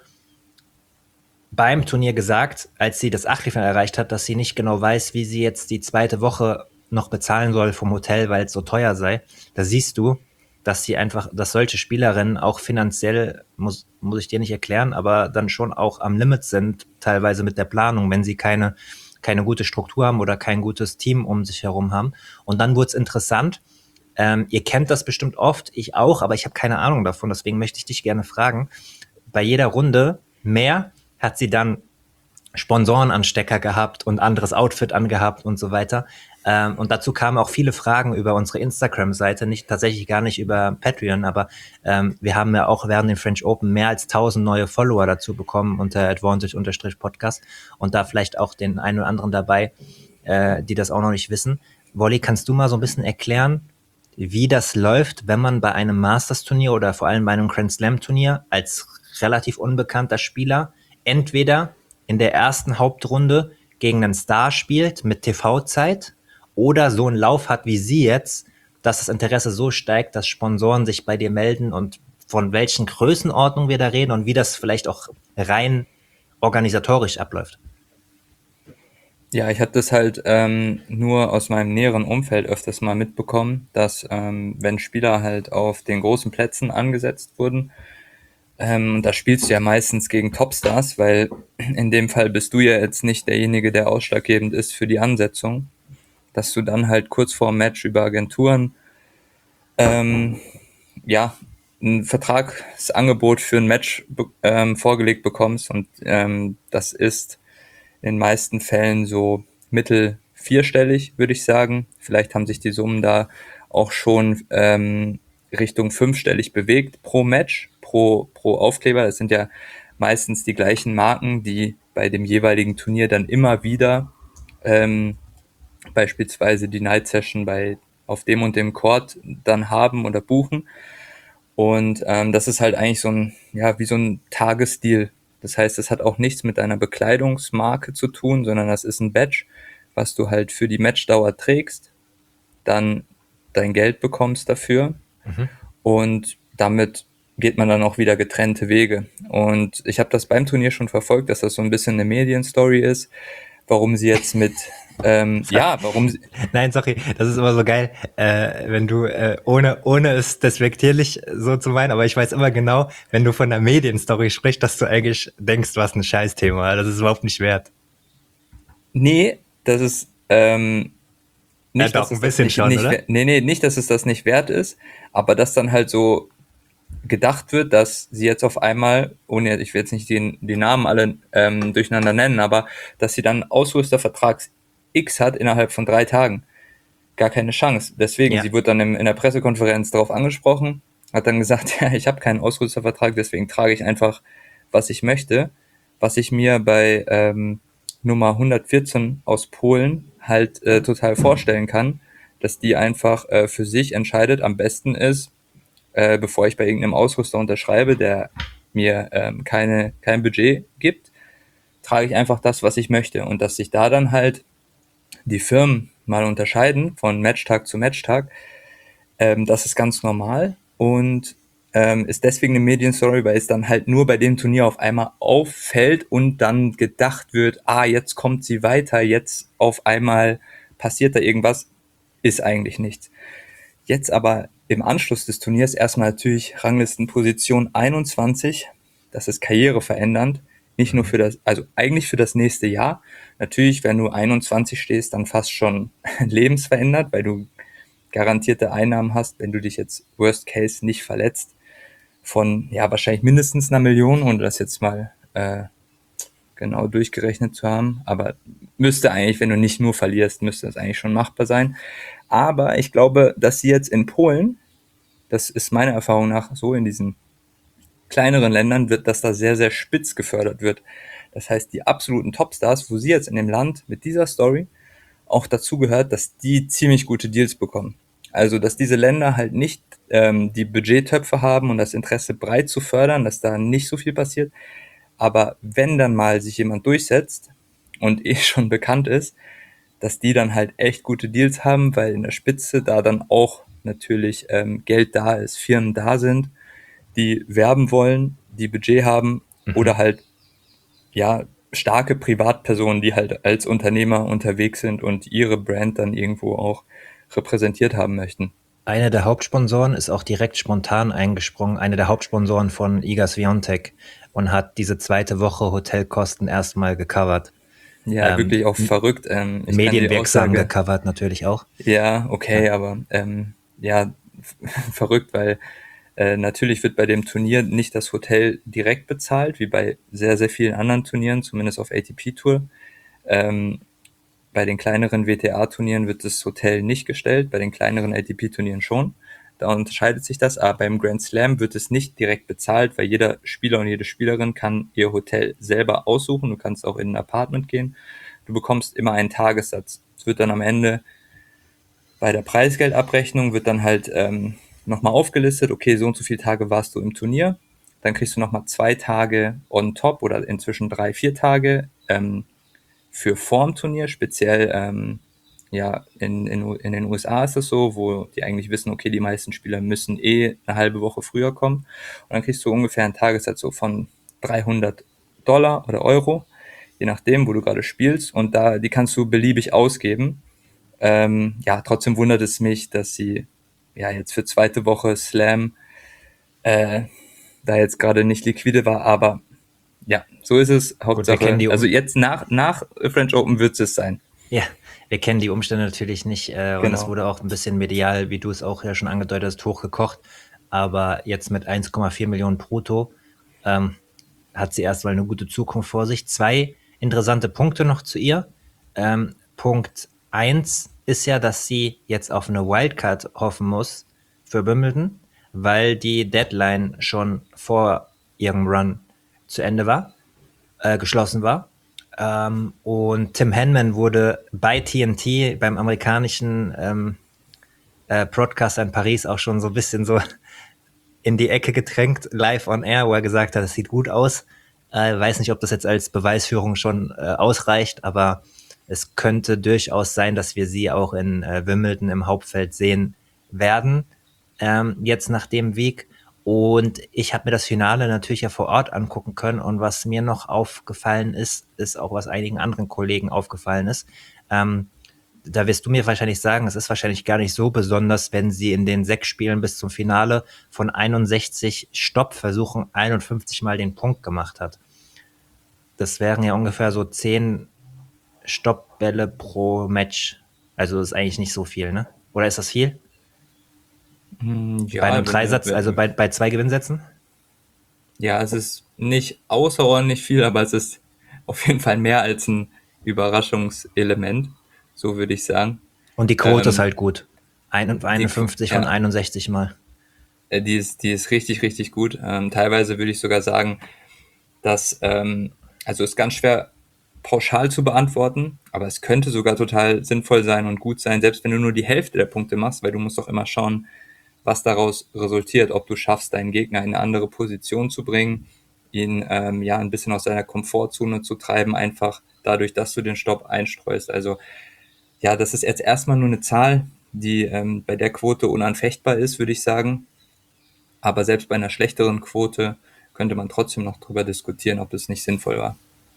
beim Turnier gesagt, als sie das Achtelfinale erreicht hat, dass sie nicht genau weiß, wie sie jetzt die zweite Woche noch bezahlen soll vom Hotel, weil es so teuer sei. Da siehst du, dass sie einfach, dass solche Spielerinnen auch finanziell, muss, muss ich dir nicht erklären, aber dann schon auch am Limit sind, teilweise mit der Planung, wenn sie keine, keine gute Struktur haben oder kein gutes Team um sich herum haben. Und dann wurde es interessant. Ähm, ihr kennt das bestimmt oft, ich auch, aber ich habe keine Ahnung davon, deswegen möchte ich dich gerne fragen. Bei jeder Runde mehr hat sie dann Sponsorenanstecker gehabt und anderes Outfit angehabt und so weiter. Ähm, und dazu kamen auch viele Fragen über unsere Instagram-Seite, nicht tatsächlich gar nicht über Patreon, aber ähm, wir haben ja auch während den French Open mehr als tausend neue Follower dazu bekommen unter Advantage-Podcast und da vielleicht auch den einen oder anderen dabei, äh, die das auch noch nicht wissen. Wolli, kannst du mal so ein bisschen erklären, wie das läuft, wenn man bei einem Masters-Turnier oder vor allem bei einem Grand Slam-Turnier als relativ unbekannter Spieler entweder in der ersten Hauptrunde gegen einen Star spielt mit T V-Zeit oder so einen Lauf hat wie sie jetzt, dass das Interesse so steigt, dass Sponsoren sich bei dir melden und von welchen Größenordnungen wir da reden und wie das vielleicht auch rein organisatorisch abläuft. Ja, ich habe das halt ähm, nur aus meinem näheren Umfeld öfters mal mitbekommen, dass ähm, wenn Spieler halt auf den großen Plätzen angesetzt wurden, ähm, da spielst du ja meistens gegen Topstars, weil in dem Fall bist du ja jetzt nicht derjenige, der ausschlaggebend ist für die Ansetzung, dass du dann halt kurz vor dem Match über Agenturen ähm, ja ein Vertragsangebot für ein Match ähm, vorgelegt bekommst und ähm, das ist in den meisten Fällen so mittel vierstellig, würde ich sagen. Vielleicht haben sich die Summen da auch schon ähm, Richtung fünfstellig bewegt pro Match, pro, pro Aufkleber. Das sind ja meistens die gleichen Marken, die bei dem jeweiligen Turnier dann immer wieder ähm, beispielsweise die Night Session bei auf dem und dem Court dann haben oder buchen. Und ähm, das ist halt eigentlich so ein, ja, wie so ein Tagesstil. Das heißt, es hat auch nichts mit deiner Bekleidungsmarke zu tun, sondern das ist ein Badge, was du halt für die Matchdauer trägst, dann dein Geld bekommst dafür Mhm. und damit geht man dann auch wieder getrennte Wege. Und ich habe das beim Turnier schon verfolgt, dass das so ein bisschen eine Medienstory ist, warum sie jetzt mit, ähm, ja, warum sie, Nein, sorry, das ist immer so geil, äh, wenn du, äh, ohne, ohne es despektierlich so zu meinen, aber ich weiß immer genau, wenn du von der Medienstory sprichst, dass du eigentlich denkst, was ein Scheißthema, das ist überhaupt nicht wert. nee, das ist, ähm, Ja, nicht, doch, dass ein es das bisschen nicht, schon, nicht, oder? nee, nee, nicht, dass es das nicht wert ist, aber dass dann halt so gedacht wird, dass sie jetzt auf einmal, ohne, ich will jetzt nicht die, die Namen alle ähm, durcheinander nennen, aber dass sie dann Ausrüstervertrag X hat innerhalb von drei Tagen. Gar keine Chance. Deswegen, Ja, sie wird dann im, in der Pressekonferenz darauf angesprochen, hat dann gesagt, ja, ich habe keinen Ausrüstervertrag, deswegen trage ich einfach, was ich möchte. Was ich mir bei ähm, Nummer hundertvierzehn aus Polen halt äh, total vorstellen kann, dass die einfach äh, für sich entscheidet, am besten ist, äh, bevor ich bei irgendeinem Ausrüster unterschreibe, der mir ähm, keine, kein Budget gibt, trage ich einfach das, was ich möchte. Und dass sich da dann halt die Firmen mal unterscheiden von Matchtag zu Matchtag, ähm, das ist ganz normal und ähm, ist deswegen eine Medienstory, weil es dann halt nur bei dem Turnier auf einmal auffällt und dann gedacht wird, ah, jetzt kommt sie weiter, jetzt auf einmal passiert da irgendwas, ist eigentlich nichts. Jetzt aber im Anschluss des Turniers erstmal natürlich Ranglistenposition einundzwanzig. Das ist karriereverändernd. Nicht nur für das, also eigentlich für das nächste Jahr. Natürlich, wenn du einundzwanzig stehst, dann fast schon lebensverändert, weil du garantierte Einnahmen hast, wenn du dich jetzt worst case nicht verletzt, von ja wahrscheinlich mindestens einer Million, ohne das jetzt mal äh, genau durchgerechnet zu haben. Aber müsste eigentlich, wenn du nicht nur verlierst, müsste das eigentlich schon machbar sein. Aber ich glaube, dass sie jetzt in Polen, das ist meiner Erfahrung nach so in diesen kleineren Ländern, wird, dass da sehr, sehr spitz gefördert wird. Das heißt, die absoluten Topstars, wo sie jetzt in dem Land mit dieser Story auch dazu gehört, dass die ziemlich gute Deals bekommen. Also, dass diese Länder halt nicht ähm, die Budgettöpfe haben und das Interesse breit zu fördern, dass da nicht so viel passiert. Aber wenn dann mal sich jemand durchsetzt und eh schon bekannt ist, dass die dann halt echt gute Deals haben, weil in der Spitze da dann auch natürlich ähm, Geld da ist, Firmen da sind, die werben wollen, die Budget haben Mhm. oder halt ja starke Privatpersonen, die halt als Unternehmer unterwegs sind und ihre Brand dann irgendwo auch repräsentiert haben möchten. Einer der Hauptsponsoren ist auch direkt spontan eingesprungen, einer der Hauptsponsoren von Iga Swiatek und hat diese zweite Woche Hotelkosten erstmal gecovert. Ja, Ähm, wirklich auch m- verrückt. Ähm, ich kann die medienwirksam Aussage, gecovert natürlich auch. ja, Ja. okay, aber ähm, ja, verrückt, weil äh, natürlich wird bei dem Turnier nicht das Hotel direkt bezahlt, wie bei sehr, sehr vielen anderen Turnieren, zumindest auf A T P Tour. Ähm, Bei den kleineren W T A-Turnieren wird das Hotel nicht gestellt, bei den kleineren A T P-Turnieren schon. Da unterscheidet sich das, aber beim Grand Slam wird es nicht direkt bezahlt, weil jeder Spieler und jede Spielerin kann ihr Hotel selber aussuchen. Du kannst auch in ein Apartment gehen. Du bekommst immer einen Tagessatz. Es wird dann am Ende bei der Preisgeldabrechnung wird dann halt ähm, nochmal aufgelistet, okay, so und so viele Tage warst du im Turnier. Dann kriegst du nochmal zwei Tage on top oder inzwischen drei, vier Tage ähm, für vorm Turnier, speziell ähm, ja, in, in, in den U S A ist es so, wo die eigentlich wissen, okay, die meisten Spieler müssen eh eine halbe Woche früher kommen. Und dann kriegst du ungefähr einen Tagessatz so von dreihundert Dollar oder Euro, je nachdem, wo du gerade spielst. Und da, die kannst du beliebig ausgeben. Ähm, ja, trotzdem wundert es mich, dass sie ja jetzt für zweite Woche Slam äh, da jetzt gerade nicht liquide war, aber ja, so ist es. Gut, wir kennen Hauptsache, die also um jetzt nach, nach French Open wird es sein. ja, wir kennen die Umstände natürlich nicht, äh, und es Genau. wurde auch ein bisschen medial, wie du es auch ja schon angedeutet hast, hochgekocht. Aber jetzt mit eins Komma vier Millionen brutto ähm, hat sie erstmal eine gute Zukunft vor sich. Zwei interessante Punkte noch zu ihr. Ähm, Punkt eins ist ja, dass sie jetzt auf eine Wildcard hoffen muss für Wimbledon, weil die Deadline schon vor ihrem Run zu Ende war, äh, geschlossen war. Ähm, und Tim Henman wurde bei T N T, beim amerikanischen ähm, äh, Broadcaster in Paris, auch schon so ein bisschen so in die Ecke gedrängt, live on air, wo er gesagt hat, es sieht gut aus. Äh, weiß nicht, ob das jetzt als Beweisführung schon äh, ausreicht, aber es könnte durchaus sein, dass wir sie auch in äh, Wimbledon im Hauptfeld sehen werden, ähm, jetzt nach dem Weg. Und ich habe mir das Finale natürlich ja vor Ort angucken können. Und was mir noch aufgefallen ist, ist auch, was einigen anderen Kollegen aufgefallen ist. Ähm, Da wirst du mir wahrscheinlich sagen, es ist wahrscheinlich gar nicht so besonders, wenn sie in den sechs Spielen bis zum Finale von einundsechzig Stoppversuchen einundfünfzig Mal den Punkt gemacht hat. Das wären ja ungefähr so zehn Stoppbälle pro Match. Also das ist eigentlich nicht so viel, ne? Oder ist das viel? Hm, Bei einem Ja, wenn du, Dreisatz, also wenn, bei, bei zwei Gewinnsätzen? ja, es ist nicht außerordentlich viel, aber es ist auf jeden Fall mehr als ein Überraschungselement, so würde ich sagen. Und die Quote ist Ähm, halt gut. die, einundfünfzig von ja, einundsechzig Mal. äh, die ist, die ist richtig, richtig gut. Ähm, teilweise würde ich sogar sagen, dass, ähm, also ist ganz schwer pauschal zu beantworten, aber es könnte sogar total sinnvoll sein und gut sein, selbst wenn du nur die Hälfte der Punkte machst, weil du musst doch immer schauen, was daraus resultiert, ob du schaffst, deinen Gegner in eine andere Position zu bringen, ihn ähm, ja ein bisschen aus seiner Komfortzone zu treiben, einfach dadurch, dass du den Stopp einstreust. Also ja, das ist jetzt erstmal nur eine Zahl, die ähm, bei der Quote unanfechtbar ist, würde ich sagen. Aber selbst bei einer schlechteren Quote könnte man trotzdem noch drüber diskutieren, ob es nicht sinnvoll war.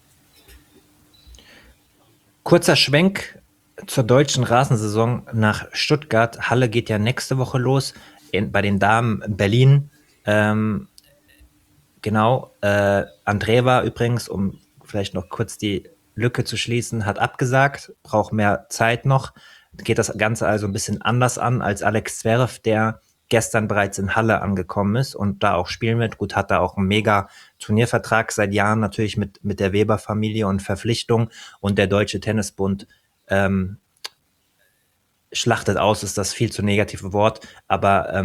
Kurzer Schwenk zur deutschen Rasensaison nach Stuttgart. Halle geht ja nächste Woche los. In, bei den Damen Berlin. Ähm, genau. Äh, Andreva übrigens, um vielleicht noch kurz die Lücke zu schließen, hat abgesagt, braucht mehr Zeit noch. Geht das Ganze also ein bisschen anders an als Alex Zverev, der gestern bereits in Halle angekommen ist und da auch spielen wird. Gut, hat da auch einen mega Turniervertrag seit Jahren natürlich mit, mit der Weber-Familie und Verpflichtung, und der Deutsche Tennisbund ähm, schlachtet aus, ist das viel zu negative Wort, aber ähm,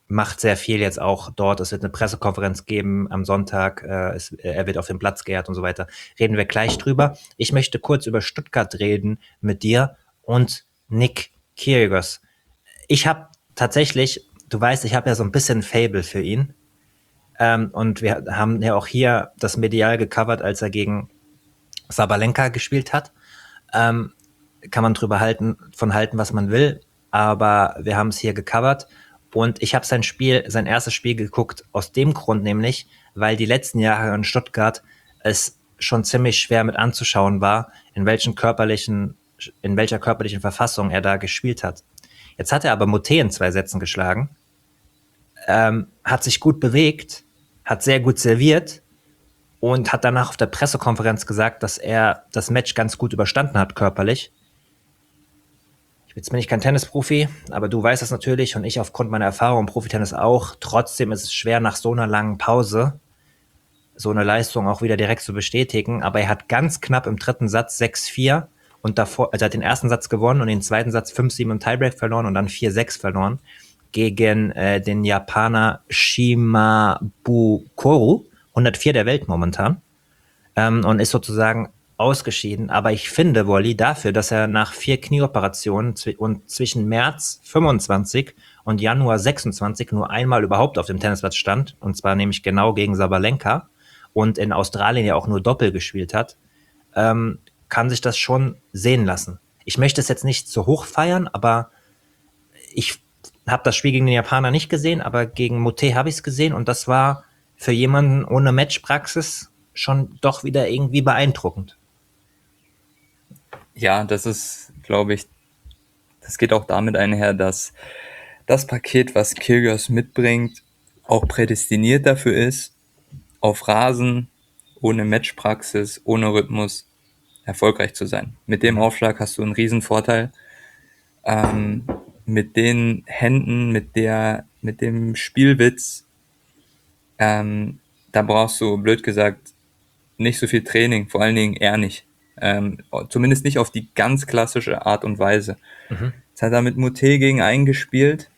macht sehr viel jetzt auch dort. Es wird eine Pressekonferenz geben am Sonntag. Äh, es, er wird auf den Platz geehrt und so weiter. Reden wir gleich drüber. Ich möchte kurz über Stuttgart reden mit dir und Nick Kyrgios. Ich habe tatsächlich, du weißt, ich habe ja so ein bisschen Faible für ihn. Ähm, und wir haben ja auch hier das medial gecovert, als er gegen Sabalenka gespielt hat. Ähm, kann man drüber halten, von halten, was man will. Aber wir haben es hier gecovert. Und ich habe sein Spiel, sein erstes Spiel geguckt, aus dem Grund nämlich, weil die letzten Jahre in Stuttgart es schon ziemlich schwer mit anzuschauen war, in welchen körperlichen, in welcher körperlichen Verfassung er da gespielt hat. Jetzt hat er aber Moté in zwei Sätzen geschlagen, ähm, hat sich gut bewegt, hat sehr gut serviert und hat danach auf der Pressekonferenz gesagt, dass er das Match ganz gut überstanden hat körperlich. Jetzt bin ich kein Tennisprofi, aber du weißt das natürlich und ich aufgrund meiner Erfahrung im Profitennis auch. Trotzdem ist es schwer, nach so einer langen Pause so eine Leistung auch wieder direkt zu bestätigen. Aber er hat ganz knapp im dritten Satz sechs vier und davor, also er hat den ersten Satz gewonnen und den zweiten Satz fünf sieben im Tiebreak verloren und dann vier sechs verloren gegen äh, den Japaner Shimabukoru, hundertvier der Welt momentan, ähm, und ist sozusagen ausgeschieden. Aber ich finde, Wolli, dafür, dass er nach vier Knieoperationen zw- und zwischen März fünfundzwanzig und Januar sechsundzwanzig nur einmal überhaupt auf dem Tennisplatz stand, und zwar nämlich genau gegen Sabalenka und in Australien ja auch nur Doppel gespielt hat, ähm, kann sich das schon sehen lassen. Ich möchte es jetzt nicht zu hoch feiern, aber ich habe das Spiel gegen den Japaner nicht gesehen, aber gegen Moté habe ich es gesehen und das war für jemanden ohne Matchpraxis schon doch wieder irgendwie beeindruckend. Ja, das ist, glaube ich, das geht auch damit einher, dass das Paket, was Kyrgios mitbringt, auch prädestiniert dafür ist, auf Rasen, ohne Matchpraxis, ohne Rhythmus erfolgreich zu sein. Mit dem Aufschlag hast du einen riesen Vorteil. Ähm, mit den Händen, mit der, mit dem Spielwitz, ähm, da brauchst du, blöd gesagt, nicht so viel Training, vor allen Dingen er nicht. Ähm, zumindest nicht auf die ganz klassische Art und Weise. Mhm. Jetzt hat er mit Moté gegen einen gespielt,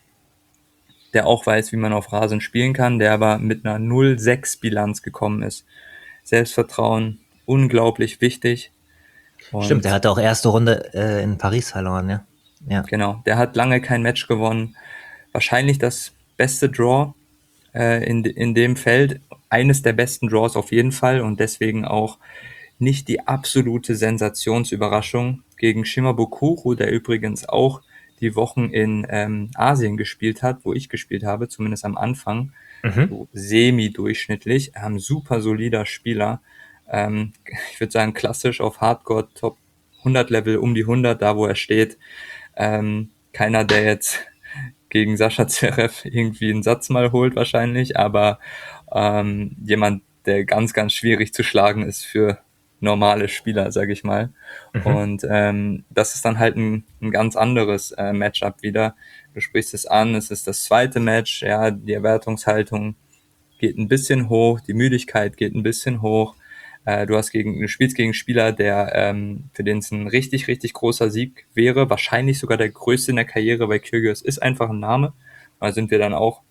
der auch weiß, wie man auf Rasen spielen kann, der aber mit einer null sechs Bilanz gekommen ist. Selbstvertrauen, unglaublich wichtig. Stimmt, der Und hatte auch erste Runde äh, in Paris verloren, ja. Ja. genau, der hat lange kein Match gewonnen. Wahrscheinlich das beste Draw äh, in, in dem Feld. Eines der besten Draws auf jeden Fall und deswegen auch nicht die absolute Sensationsüberraschung gegen Shimabukuro, der übrigens auch die Wochen in ähm, Asien gespielt hat, wo ich gespielt habe, zumindest am Anfang, Mhm. so semi-durchschnittlich, ein super solider Spieler. Ähm, ich würde sagen, klassisch auf Hardcore Top hundert Level, um die hundert, da wo er steht. Ähm, keiner, der jetzt gegen Sascha Zverev irgendwie einen Satz mal holt wahrscheinlich, aber ähm, jemand, der ganz, ganz schwierig zu schlagen ist für normale Spieler, sag ich mal. Mhm. Und ähm, das ist dann halt ein, ein ganz anderes äh, Matchup wieder. Du sprichst es an, es ist das zweite Match, ja, die Erwartungshaltung geht ein bisschen hoch, die Müdigkeit geht ein bisschen hoch. Äh, du hast gegen, du spielst gegen einen Spieler, der ähm, für den es ein richtig, richtig großer Sieg wäre, wahrscheinlich sogar der größte in der Karriere, weil Kyrgios ist einfach ein Name. Da sind wir dann auch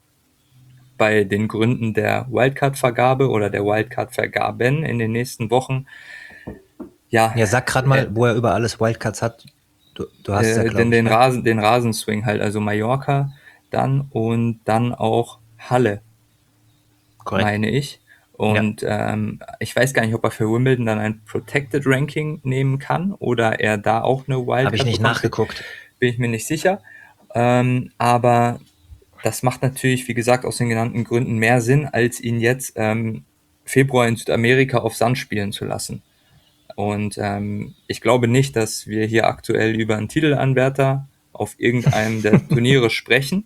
bei den Gründen der Wildcard-Vergabe oder der Wildcard-Vergaben in den nächsten Wochen. Ja, Ja, sag grad äh, mal, wo er über alles Wildcards hat. Du, du hast ja, äh, glaube den, ich, den ne? Rasen, den Rasenswing halt, also Mallorca dann und dann auch Halle, Korrekt. meine ich. Ja. Und ähm, ich weiß gar nicht, ob er für Wimbledon dann ein Protected Ranking nehmen kann oder er da auch eine Habe ich Wildcard nicht bekommt, bin nachgeguckt. ich mir nicht sicher. Ähm, aber das macht natürlich, wie gesagt, aus den genannten Gründen mehr Sinn, als ihn jetzt ähm, Februar in Südamerika auf Sand spielen zu lassen. Und ähm, ich glaube nicht, dass wir hier aktuell über einen Titelanwärter auf irgendeinem der Turniere sprechen.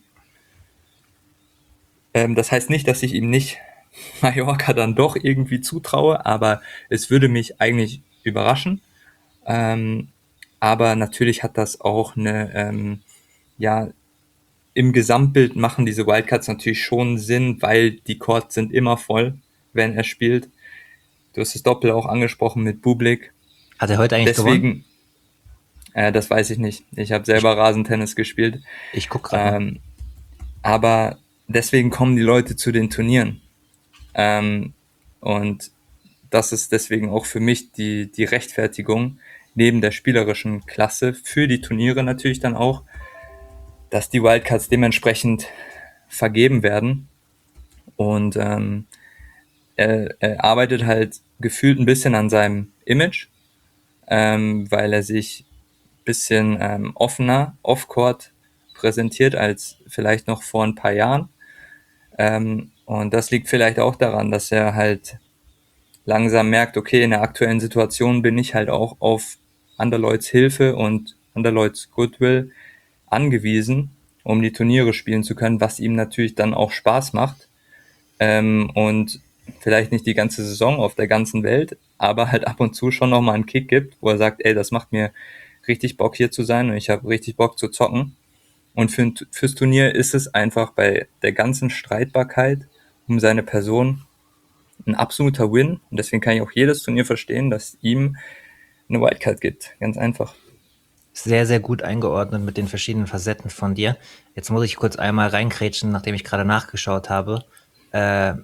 Ähm, das heißt nicht, dass ich ihm nicht Mallorca dann doch irgendwie zutraue, aber es würde mich eigentlich überraschen. Ähm, aber natürlich hat das auch eine, ähm, ja, im Gesamtbild machen diese Wildcards natürlich schon Sinn, weil die Courts sind immer voll, wenn er spielt. Du hast das Doppel auch angesprochen mit Bublik. Hat er heute eigentlich gewonnen? Deswegen, äh, das weiß ich nicht. Ich habe Ich, selber Rasentennis gespielt. ich guck grad mal. Ähm, aber deswegen kommen die Leute zu den Turnieren. Ähm, und das ist deswegen auch für mich die, die Rechtfertigung, neben der spielerischen Klasse für die Turniere natürlich dann auch, dass die Wildcards dementsprechend vergeben werden. Und ähm, er, er arbeitet halt gefühlt ein bisschen an seinem Image, ähm, weil er sich ein bisschen ähm, offener off-court präsentiert als vielleicht noch vor ein paar Jahren. Ähm, und das liegt vielleicht auch daran, dass er halt langsam merkt, okay, in der aktuellen Situation bin ich halt auch auf Anderleuts Hilfe und Anderleuts Goodwill angewiesen, um die Turniere spielen zu können, was ihm natürlich dann auch Spaß macht. Ähm, und vielleicht nicht die ganze Saison auf der ganzen Welt, aber halt ab und zu schon nochmal einen Kick gibt, wo er sagt, ey, das macht mir richtig Bock hier zu sein und ich habe richtig Bock zu zocken. Und für, fürs Turnier ist es einfach bei der ganzen Streitbarkeit um seine Person ein absoluter Win. Und deswegen kann ich auch jedes Turnier verstehen, dass ihm eine Wildcard gibt. Ganz einfach. Sehr, sehr gut eingeordnet mit den verschiedenen Facetten von dir. Jetzt muss ich kurz einmal reinkrätschen, nachdem ich gerade nachgeschaut habe. Äh,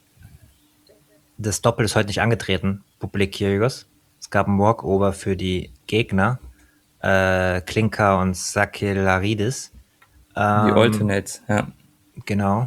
das Doppel ist heute nicht angetreten, Public Kyrgios. Es gab ein Walkover für die Gegner, äh, Klinker und Sakelaridis. Die Ähm, Alternates, ja. Genau.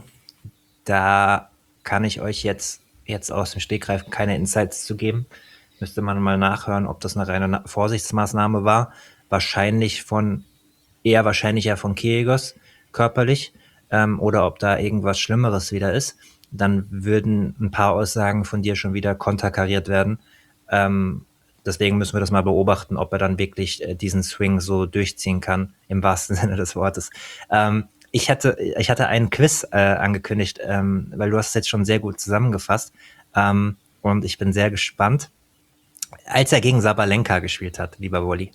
Da kann ich euch jetzt, jetzt aus dem Stegreif keine Insights zu geben. Müsste man mal nachhören, ob das eine reine Vorsichtsmaßnahme war. Wahrscheinlich von, eher wahrscheinlich ja von Kyrgios körperlich, ähm, oder ob da irgendwas Schlimmeres wieder ist. Dann würden ein paar Aussagen von dir schon wieder konterkariert werden. Ähm, deswegen müssen wir das mal beobachten, ob er dann wirklich äh, diesen Swing so durchziehen kann, im wahrsten Sinne des Wortes. Ähm, ich hatte, ich hatte einen Quiz äh, angekündigt, ähm, weil du hast es jetzt schon sehr gut zusammengefasst. Ähm, und ich bin sehr gespannt. Als er gegen Sabalenka gespielt hat, lieber Wolli,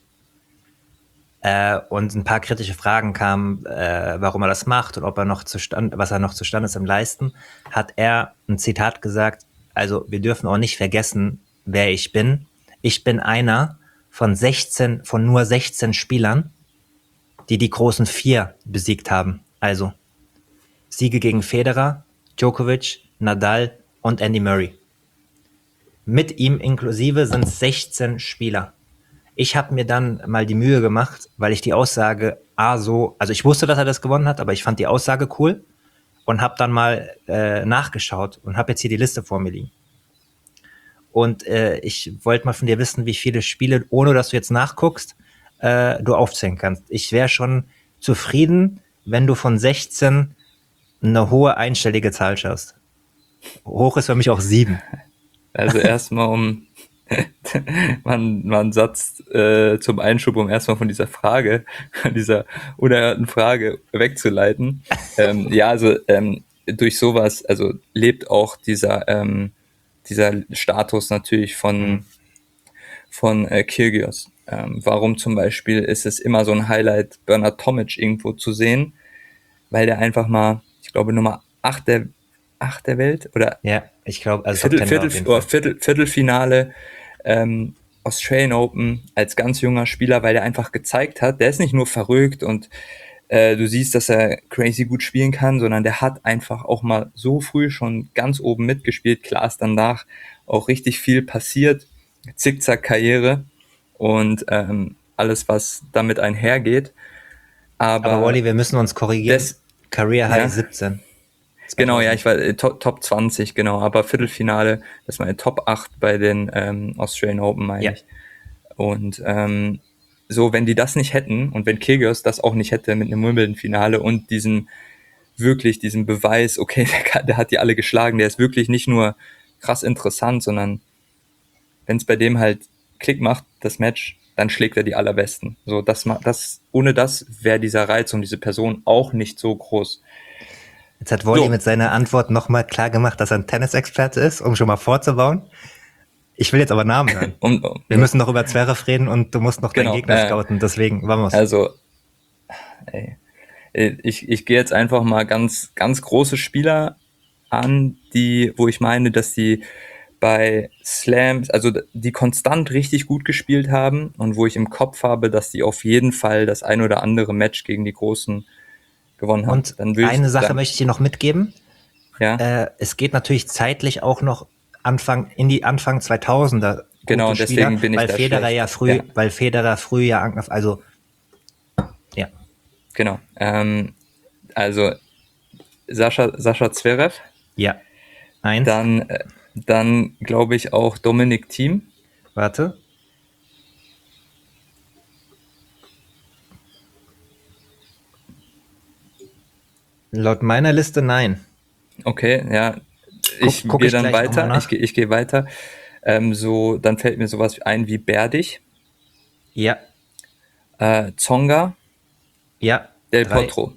äh, und ein paar kritische Fragen kamen, äh, warum er das macht und ob er noch zustand, was er noch zustande ist im Leisten, hat er ein Zitat gesagt, also wir dürfen auch nicht vergessen, wer ich bin. Ich bin einer von sechzehn, von nur sechzehn Spielern, die die großen vier besiegt haben. Also Siege gegen Federer, Djokovic, Nadal und Andy Murray. Mit ihm inklusive sind es sechzehn Spieler. Ich habe mir dann mal die Mühe gemacht, weil ich die Aussage A so, also ich wusste, dass er das gewonnen hat, aber ich fand die Aussage cool und habe dann mal äh, nachgeschaut und habe jetzt hier die Liste vor mir liegen. Und äh, ich wollte mal von dir wissen, wie viele Spiele, ohne dass du jetzt nachguckst, äh, du aufzählen kannst. Ich wäre schon zufrieden, wenn du von sechzehn eine hohe einstellige Zahl schaust. Hoch ist für mich auch sieben. Also erstmal um man, man Satz äh, zum Einschub, um erstmal von dieser Frage, dieser unerhörten Frage wegzuleiten. Ähm, ja, also ähm, durch sowas, also lebt auch dieser ähm, dieser Status natürlich von mhm. von äh, Kyrgios. Ähm, warum zum Beispiel ist es immer so ein Highlight, Bernard Tomic irgendwo zu sehen, weil der einfach mal, ich glaube Nummer acht der acht der Welt oder ja, ich glaube, also Viertel, Viertel, oder Viertel, Viertelfinale ähm, Australian Open als ganz junger Spieler, weil der einfach gezeigt hat, der ist nicht nur verrückt und äh, du siehst, dass er crazy gut spielen kann, sondern der hat einfach auch mal so früh schon ganz oben mitgespielt. Klar ist danach auch richtig viel passiert, Zickzack-Karriere und ähm, alles, was damit einhergeht. Aber, Aber Wally, wir müssen uns korrigieren. Das, Career High ja. siebzehn. Genau, ja, ich war äh, Top, Top zwanzig, genau, aber Viertelfinale, das war eine Top acht bei den ähm, Australian Open, meine ja. ich. Und ähm, so, wenn die das nicht hätten und wenn Kyrgios das auch nicht hätte mit einem Wimbledon-Finale und diesen, wirklich diesen Beweis, okay, der, kann, der hat die alle geschlagen, der ist wirklich nicht nur krass interessant, sondern wenn es bei dem halt Klick macht, das Match, dann schlägt er die Allerbesten. So, das, das, ohne das wäre dieser Reiz um diese Person auch nicht so groß. Jetzt hat Wolli so. mit seiner Antwort nochmal klar gemacht, dass er ein Tennisexperte ist, um schon mal vorzubauen. Ich will jetzt aber Namen hören. und, und, Wir ja. müssen noch über Zverev reden und du musst noch genau, deinen Gegner äh, scouten, deswegen, vamos. Also, ey, ich, ich gehe jetzt einfach mal ganz, ganz große Spieler an, die, wo ich meine, dass die bei Slams, also die konstant richtig gut gespielt haben und wo ich im Kopf habe, dass die auf jeden Fall das ein oder andere Match gegen die Großen gewonnen haben. Und Dann würde ich eine Sache sagen, möchte ich dir noch mitgeben. ja, Äh, es geht natürlich zeitlich auch noch Anfang in die Anfang zweitausender genau, gute und deswegen Spieler, bin ich weil da Federer schlecht. ja früh, Ja, weil Federer früh ja angef- also ja, genau. Ähm, also Sascha, Sascha Zverev, ja. Eins, dann, äh, dann glaube ich auch Dominik Thiem. warte. Laut meiner Liste nein. Okay, ja, Guck, ich guck gehe ich dann gleich nochmal weiter. Ich nach. gehe ich gehe weiter. Ähm, so, dann fällt mir sowas ein wie Berdych, Ja, äh, Tsonga, ja, Del drei. Potro.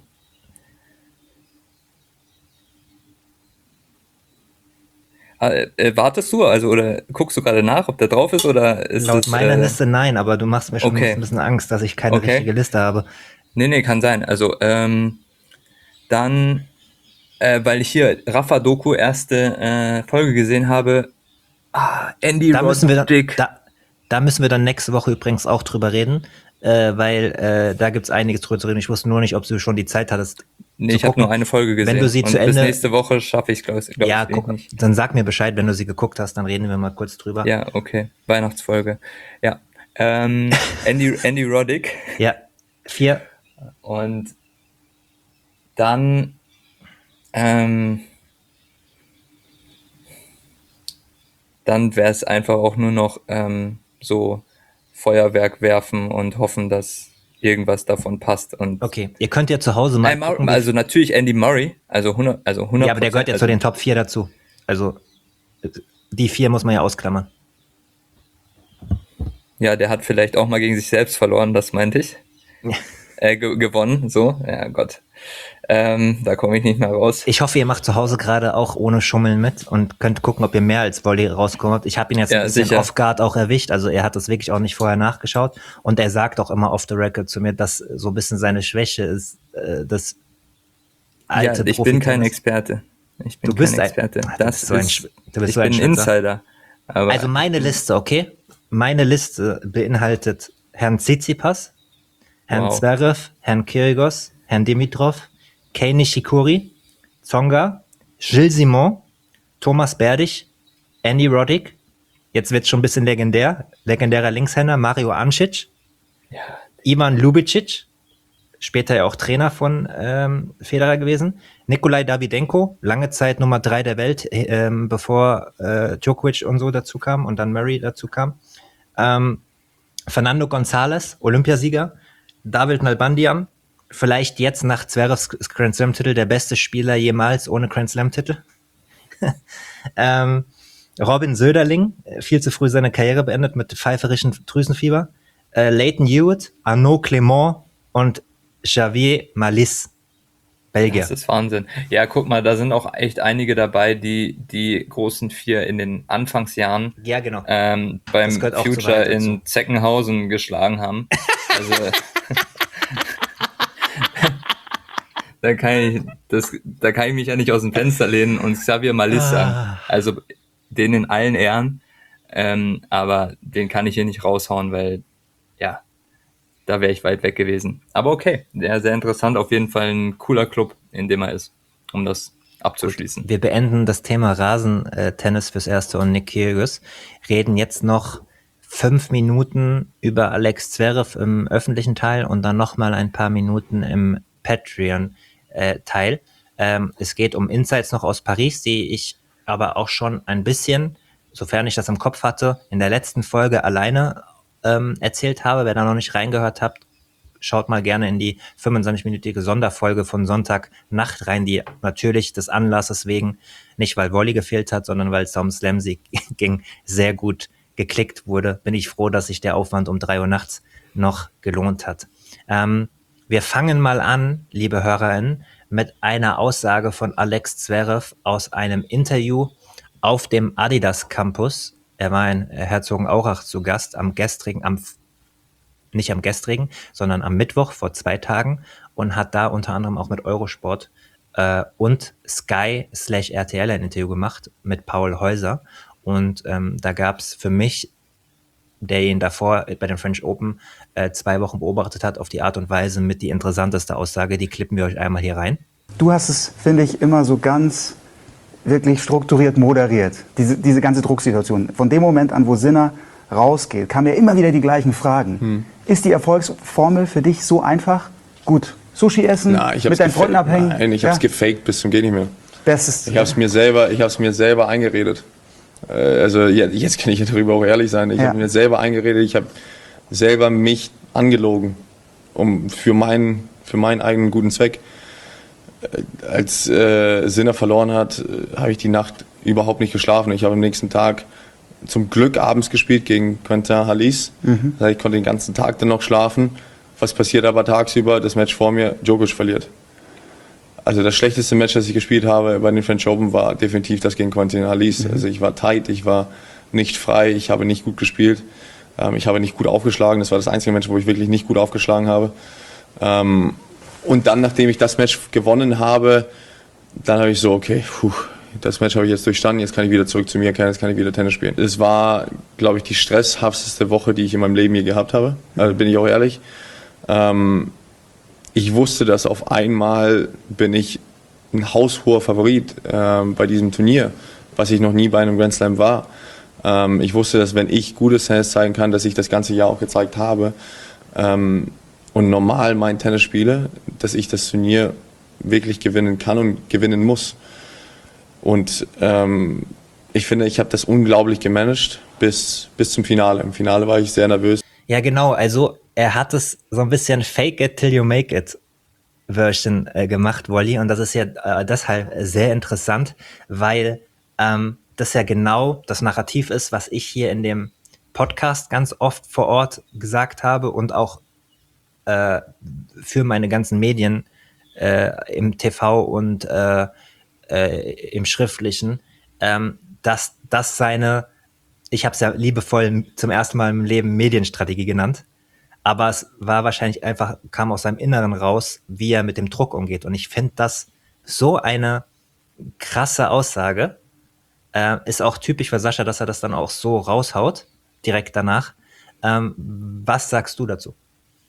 Äh, äh, wartest du, also oder guckst du gerade nach, ob der drauf ist oder ist Laut das meiner äh, Liste nein, aber du machst mir schon jetzt ein okay? bisschen Angst, dass ich keine Okay. richtige Liste habe. Nee, nee, kann sein. Also, ähm, dann, äh, weil ich hier Rafa Doku erste äh, Folge gesehen habe, ah, Andy Da müssen wir dann, Roddick. da, da müssen wir dann nächste Woche übrigens auch drüber reden, äh, weil äh, da gibt's einiges drüber zu reden. Ich wusste nur nicht, ob du schon die Zeit hattest Nee, zu ich habe nur gucken. eine Folge Wenn du gesehen sie zu und bis Ende, nächste Woche schaffe ich, glaube glaub ja, ich, eh guck, nicht. dann sag mir Bescheid, wenn du sie geguckt hast, dann reden wir mal kurz drüber. Ja, okay. Weihnachtsfolge. Ja. Ähm, Andy, Andy Roddick. Ja, vier, Und dann, ähm, dann wäre es einfach auch nur noch ähm, so Feuerwerk werfen und hoffen, dass irgendwas davon passt. Und okay. Ihr könnt ja zu Hause mal äh, Mar- gucken, wie, also natürlich Andy Murray, also hundert, also hundert ja, aber der gehört Prozent. ja Also, zu den Top vier dazu. Also die vier muss man ja ausklammern. ja, der hat vielleicht auch mal gegen sich selbst verloren, das meinte ich. Äh, ge gewonnen, so, ja Gott. Ähm, da komme ich nicht mehr raus. Ich hoffe, ihr macht zu Hause gerade auch ohne Schummeln mit und könnt gucken, ob ihr mehr als Volley rauskommt. Ich habe ihn jetzt ein Ja, bisschen sicher. off-guard auch erwischt, also er hat das wirklich auch nicht vorher nachgeschaut und er sagt auch immer off the record zu mir, dass so ein bisschen seine Schwäche ist, äh, das Ja, alte ich bin kein Profitennis. Experte. Ich bin Du bist kein ein- Experte. Ah, du Das bist so ein ist, Sch- du bist ich so ein bin Schwitzer. Insider. Aber Also meine Liste, okay? Meine Liste beinhaltet Herrn Tsitsipas, Herrn Wow. Zverev, Herrn Kyrgios, Herrn Dimitrov, Kei Nishikori, Tsonga, Gilles Simon, Thomas Berdych, Andy Roddick, jetzt wird's schon ein bisschen legendär, legendärer Linkshänder, Mario Ancic, ja, Ivan Ljubicic, später ja auch Trainer von ähm, Federer gewesen, Nikolai Davydenko, lange Zeit Nummer drei der Welt, ähm, bevor äh, Djokovic und so dazu kam und dann Murray dazu kam, ähm, Fernando González, Olympiasieger, David Nalbandian, vielleicht jetzt nach Zverevs Grand Slam-Titel der beste Spieler jemals ohne Grand Slam-Titel. ähm, Robin Söderling, viel zu früh seine Karriere beendet mit pfeiferischem Drüsenfieber. Äh, Leighton Hewitt, Arnaud Clément und Javier Malis, Belgier. das ist Wahnsinn. Ja, guck mal, da sind auch echt einige dabei, die die großen vier in den Anfangsjahren Ja, genau. ähm, beim Das gehört auch zur Future Wahrheit dazu. in Zeckenhausen geschlagen haben. Also da kann ich das, da kann ich mich ja nicht aus dem Fenster lehnen und Xavier Malis Ah. sagen. Also den in allen Ehren, ähm, aber den kann ich hier nicht raushauen, weil ja, da wäre ich weit weg gewesen. Aber okay, ja, sehr interessant, auf jeden Fall ein cooler Club, in dem er ist, um das abzuschließen. Wir beenden das Thema Rasentennis fürs Erste und Nick Kyrgios, reden jetzt noch fünf Minuten über Alex Zverev im öffentlichen Teil und dann nochmal ein paar Minuten im Patreon-Teil. Ähm, es geht um Insights noch aus Paris, die ich aber auch schon ein bisschen, sofern ich das im Kopf hatte, in der letzten Folge alleine ähm, erzählt habe. Wer da noch nicht reingehört hat, schaut mal gerne in die fünfundzwanzig-minütige Sonderfolge von Sonntagnacht rein, die natürlich des Anlasses wegen, nicht weil Volley gefehlt hat, sondern weil es da um Slam-Sieg ging, sehr gut geklickt wurde. Bin ich froh, dass sich der Aufwand um drei Uhr nachts noch gelohnt hat. Ähm, wir fangen mal an, liebe HörerInnen, mit einer Aussage von Alex Zverev aus einem Interview auf dem Adidas Campus. Er war in Herzogenaurach zu Gast am gestrigen, am nicht am gestrigen, sondern am Mittwoch vor zwei Tagen und hat da unter anderem auch mit Eurosport äh, und Sky slash R T L ein Interview gemacht mit Paul Häuser. Und ähm, da gab es für mich der ihn davor bei den French Open äh, zwei Wochen beobachtet hat, auf die Art und Weise mit die interessanteste Aussage. Die klippen wir euch einmal hier rein. Du hast es, finde ich, immer so ganz wirklich strukturiert moderiert, diese, diese ganze Drucksituation. Von dem Moment an, wo Sinner rausgeht, kamen ja immer wieder die gleichen Fragen. Hm. Ist die Erfolgsformel für dich so einfach? Gut, Sushi essen, Na, ich mit deinen Freunden abhängen? Nein, ich ja. habe es gefaked bis zum geht nicht mehr. Bestes. Ich habe es mir selber, ich habe es mir selber eingeredet. Also jetzt kann ich darüber auch ehrlich sein. Ich ja. habe mir selber eingeredet. Ich habe selber mich angelogen, um für meinen für meinen eigenen guten Zweck. Als äh, Sinner verloren hat, habe ich die Nacht überhaupt nicht geschlafen. Ich habe am nächsten Tag zum Glück abends gespielt gegen Quentin Halys. Mhm. Das heißt, ich konnte den ganzen Tag dann noch schlafen. Was passiert aber tagsüber? Das Match vor mir, Djokovic verliert. Also das schlechteste Match, das ich gespielt habe bei den French Open, war definitiv das gegen Quentin Halys. Mhm. Also ich war tight, ich war nicht frei, ich habe nicht gut gespielt. Ähm, ich habe nicht gut aufgeschlagen. Das war das einzige Match, wo ich wirklich nicht gut aufgeschlagen habe. Ähm, und dann, nachdem ich das Match gewonnen habe, dann habe ich so, okay, puh, das Match habe ich jetzt durchstanden, jetzt kann ich wieder zurück zu mir kehren, jetzt kann ich wieder Tennis spielen. Es war, glaube ich, die stresshafteste Woche, die ich in meinem Leben je gehabt habe. Also bin ich auch ehrlich. Ähm, ich wusste, dass auf einmal bin ich ein haushoher Favorit ähm, bei diesem Turnier, was ich noch nie bei einem Grand Slam war. Ähm, ich wusste, dass wenn ich gutes Tennis zeigen kann, dass ich das ganze Jahr auch gezeigt habe ähm, und normal mein Tennis spiele, dass ich das Turnier wirklich gewinnen kann und gewinnen muss. Und ähm, ich finde, ich habe das unglaublich gemanagt bis, bis zum Finale. Im Finale war ich sehr nervös. Ja, genau. Also er hat es so ein bisschen Fake it till you make it Version äh, gemacht, Wolli. Und das ist ja äh, deshalb sehr interessant, weil ähm, das ja genau das Narrativ ist, was ich hier in dem Podcast ganz oft vor Ort gesagt habe und auch äh, für meine ganzen Medien äh, im T V und äh, äh, im Schriftlichen, ähm, dass das seine, ich habe es ja liebevoll zum ersten Mal im Leben Medienstrategie genannt, aber es war wahrscheinlich einfach, kam aus seinem Inneren raus, wie er mit dem Druck umgeht. Und ich finde das so eine krasse Aussage. Äh, ist auch typisch für Sascha, dass er das dann auch so raushaut, direkt danach. Ähm, was sagst du dazu?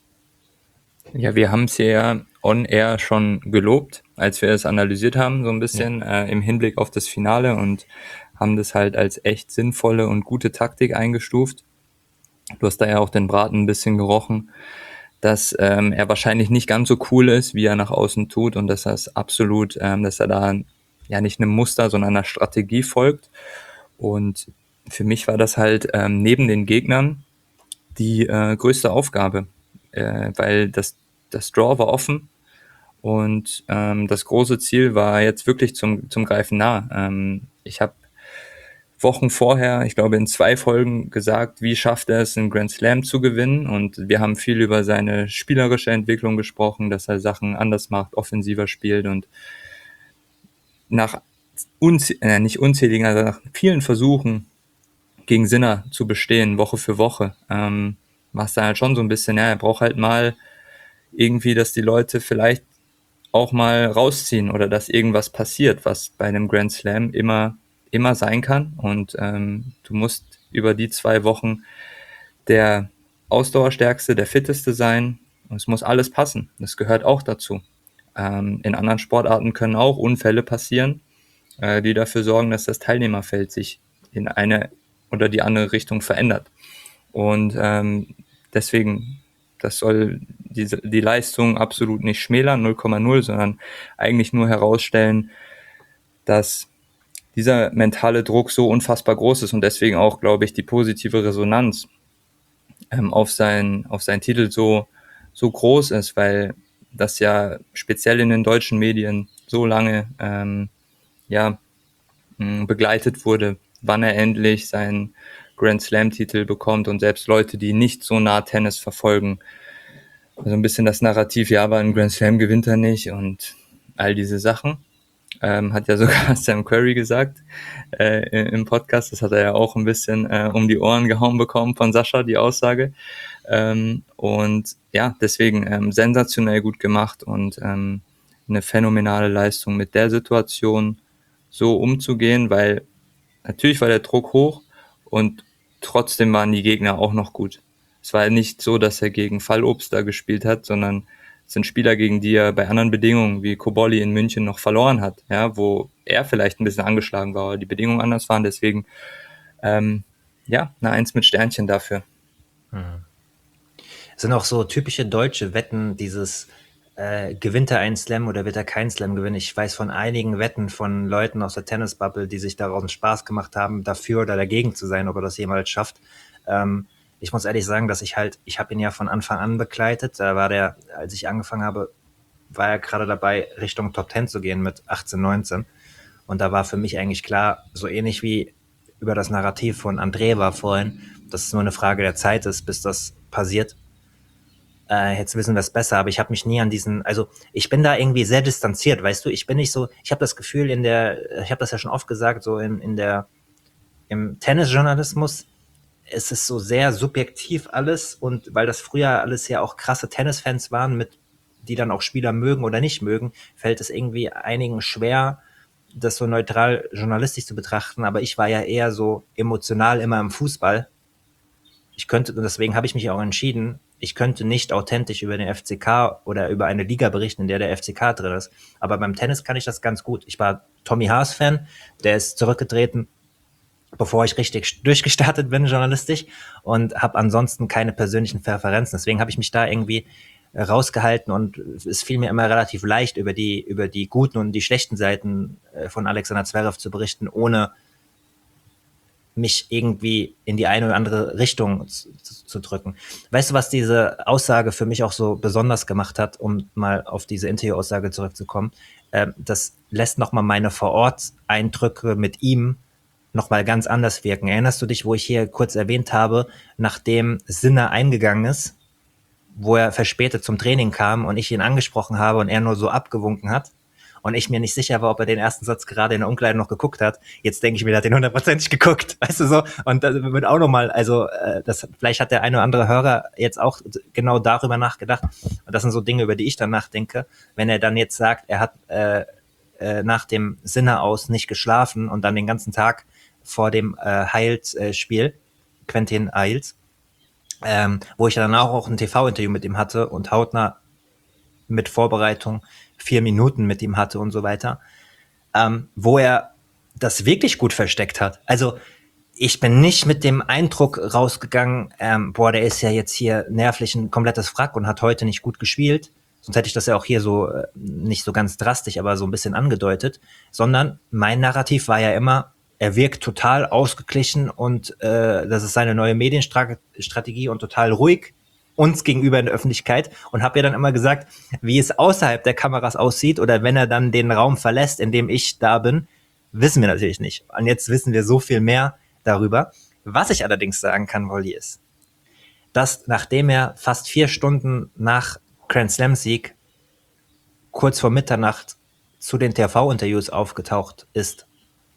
Ja, wir haben es ja on-air schon gelobt, als wir es analysiert haben, so ein bisschen ja. äh, im Hinblick auf das Finale und haben das halt als echt sinnvolle und gute Taktik eingestuft. Du hast da ja auch den Braten ein bisschen gerochen, dass ähm, er wahrscheinlich nicht ganz so cool ist, wie er nach außen tut und dass er es absolut, ähm, dass er da ja nicht einem Muster, sondern einer Strategie folgt. Und für mich war das halt ähm, neben den Gegnern die äh, größte Aufgabe, äh, weil das, das Draw war offen und ähm, das große Ziel war jetzt wirklich zum, zum Greifen nah. Ähm, ich habe Wochen vorher, ich glaube in zwei Folgen gesagt, wie schafft er es, einen Grand Slam zu gewinnen, und wir haben viel über seine spielerische Entwicklung gesprochen, dass er Sachen anders macht, offensiver spielt, und nach unzäh- äh, nicht unzähligen, also nach vielen Versuchen gegen Sinner zu bestehen, Woche für Woche, ähm, war es dann halt schon so ein bisschen, ja, er braucht halt mal irgendwie, dass die Leute vielleicht auch mal rausziehen oder dass irgendwas passiert, was bei einem Grand Slam immer immer sein kann, und ähm, du musst über die zwei Wochen der Ausdauerstärkste, der Fitteste sein, und es muss alles passen, das gehört auch dazu. Ähm, in anderen Sportarten können auch Unfälle passieren, äh, die dafür sorgen, dass das Teilnehmerfeld sich in eine oder die andere Richtung verändert, und ähm, deswegen, das soll diese, die Leistung absolut nicht schmälern, null Komma null, sondern eigentlich nur herausstellen, dass dieser mentale Druck so unfassbar groß ist und deswegen auch, glaube ich, die positive Resonanz ähm, auf sein, auf seinen Titel so, so groß ist, weil das ja speziell in den deutschen Medien so lange ähm, ja, mh, begleitet wurde, wann er endlich seinen Grand Slam-Titel bekommt, und selbst Leute, die nicht so nah Tennis verfolgen, also ein bisschen das Narrativ, ja, aber einen Grand Slam gewinnt er nicht und all diese Sachen. Ähm, hat ja sogar Sam Querrey gesagt äh, im Podcast, das hat er ja auch ein bisschen äh, um die Ohren gehauen bekommen von Sascha, die Aussage. Ähm, und ja, deswegen ähm, sensationell gut gemacht und ähm, eine phänomenale Leistung, mit der Situation so umzugehen, weil natürlich war der Druck hoch und trotzdem waren die Gegner auch noch gut. Es war nicht so, dass er gegen Fallobst da gespielt hat, sondern es sind Spieler, gegen die er bei anderen Bedingungen wie Koboli in München noch verloren hat, ja, wo er vielleicht ein bisschen angeschlagen war, aber die Bedingungen anders waren. Deswegen, ähm, ja, eine Eins mit Sternchen dafür. Mhm. Es sind auch so typische deutsche Wetten, dieses äh, gewinnt er einen Slam oder wird er keinen Slam gewinnen. Ich weiß von einigen Wetten von Leuten aus der Tennisbubble, die sich daraus Spaß gemacht haben, dafür oder dagegen zu sein, ob er das jemals schafft. Ähm, ich muss ehrlich sagen, dass ich halt, ich habe ihn ja von Anfang an begleitet. Da war der, als ich angefangen habe, war er gerade dabei, Richtung Top Ten zu gehen mit achtzehn, neunzehn. Und da war für mich eigentlich klar, so ähnlich wie über das Narrativ von André war vorhin, dass es nur eine Frage der Zeit ist, bis das passiert. Äh, jetzt wissen wir es besser, aber ich habe mich nie an diesen, also ich bin da irgendwie sehr distanziert, weißt du, ich bin nicht so, ich habe das Gefühl in der, ich habe das ja schon oft gesagt, so in, in der, im Tennisjournalismus, es ist so sehr subjektiv alles und weil das früher alles ja auch krasse Tennisfans waren, mit, die dann auch Spieler mögen oder nicht mögen, fällt es irgendwie einigen schwer, das so neutral journalistisch zu betrachten, aber ich war ja eher so emotional immer im Fußball. Ich könnte, und deswegen habe ich mich auch entschieden, ich könnte nicht authentisch über den F C K oder über eine Liga berichten, in der der F C K drin ist. Aber beim Tennis kann ich das ganz gut. Ich war Tommy Haas-Fan, der ist zurückgetreten, bevor ich richtig durchgestartet bin journalistisch und habe ansonsten keine persönlichen Präferenzen. Deswegen habe ich mich da irgendwie rausgehalten und es fiel mir immer relativ leicht, über die, über die guten und die schlechten Seiten von Alexander Zverev zu berichten, ohne mich irgendwie in die eine oder andere Richtung zu, zu, zu drücken. Weißt du, was diese Aussage für mich auch so besonders gemacht hat, um mal auf diese Interview-Aussage zurückzukommen? Ähm, das lässt nochmal meine Vor-Ort-Eindrücke mit ihm nochmal ganz anders wirken. Erinnerst du dich, wo ich hier kurz erwähnt habe, nachdem Sinner eingegangen ist, wo er verspätet zum Training kam und ich ihn angesprochen habe und er nur so abgewunken hat? Und ich mir nicht sicher war, ob er den ersten Satz gerade in der Umkleide noch geguckt hat. Jetzt denke ich mir, der hat den hundertprozentig geguckt, weißt du so. Und da wird auch nochmal, also äh, das, vielleicht hat der eine oder andere Hörer jetzt auch genau darüber nachgedacht. Und das sind so Dinge, über die ich dann nachdenke. Wenn er dann jetzt sagt, er hat äh, äh, nach dem Sinne aus nicht geschlafen und dann den ganzen Tag vor dem äh, Heils-Spiel, äh, Quentin Heils, ähm, wo ich dann auch, auch ein T V-Interview mit ihm hatte und hautnah mit Vorbereitung vier Minuten mit ihm hatte und so weiter, ähm, wo er das wirklich gut versteckt hat. Also ich bin nicht mit dem Eindruck rausgegangen, ähm, boah, der ist ja jetzt hier nervlich ein komplettes Wrack und hat heute nicht gut gespielt. Sonst hätte ich das ja auch hier so, äh, nicht so ganz drastisch, aber so ein bisschen angedeutet. Sondern mein Narrativ war ja immer, er wirkt total ausgeglichen und äh, das ist seine neue Medienstrategie und total ruhig uns gegenüber in der Öffentlichkeit und habe ja dann immer gesagt, wie es außerhalb der Kameras aussieht oder wenn er dann den Raum verlässt, in dem ich da bin, wissen wir natürlich nicht. Und jetzt wissen wir so viel mehr darüber. Was ich allerdings sagen kann, Wolli, ist, dass nachdem er fast vier Stunden nach Grand Slam Sieg kurz vor Mitternacht zu den T V-Interviews aufgetaucht ist,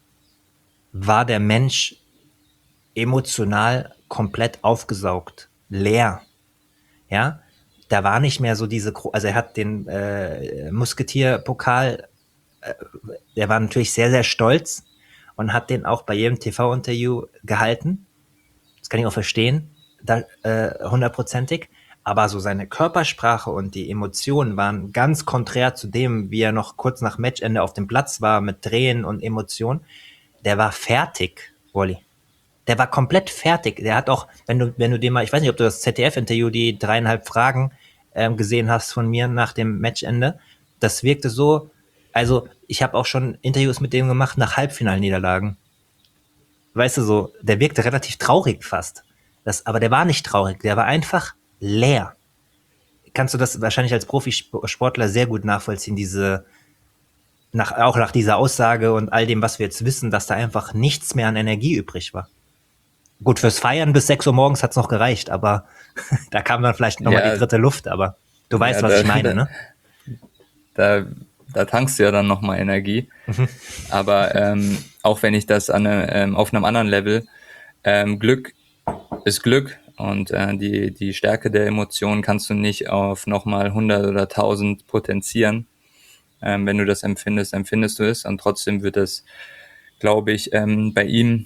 war der Mensch emotional komplett aufgesaugt, leer. Ja, da war nicht mehr so diese, also er hat den äh, Musketier-Pokal, äh, der war natürlich sehr, sehr stolz und hat den auch bei jedem T V-Interview gehalten. Das kann ich auch verstehen, da, äh, hundertprozentig. Aber so seine Körpersprache und die Emotionen waren ganz konträr zu dem, wie er noch kurz nach Matchende auf dem Platz war mit Tränen und Emotionen. Der war fertig, Wolli. Der war komplett fertig. Der hat auch, wenn du, wenn du dir mal, ich weiß nicht, ob du das Z D F-Interview, die dreieinhalb Fragen ähm, gesehen hast von mir nach dem Matchende. Das wirkte so, also ich habe auch schon Interviews mit dem gemacht nach Halbfinalniederlagen. Weißt du so, der wirkte relativ traurig fast. Das, aber der war nicht traurig, der war einfach leer. Kannst du das wahrscheinlich als Profisportler sehr gut nachvollziehen, diese, nach, auch nach dieser Aussage und all dem, was wir jetzt wissen, dass da einfach nichts mehr an Energie übrig war. Gut, fürs Feiern bis sechs Uhr morgens hat's noch gereicht, aber da kam dann vielleicht nochmal ja, die dritte Luft, aber du weißt, ja, was da, ich meine, ne? Da, da tankst du ja dann nochmal Energie. Mhm. Aber ähm, auch wenn ich das an, ähm, auf einem anderen Level, ähm, Glück ist Glück und äh, die, die Stärke der Emotionen kannst du nicht auf nochmal hundert oder tausend potenzieren. Ähm, wenn du das empfindest, empfindest du es und trotzdem wird es, glaube ich, ähm, bei ihm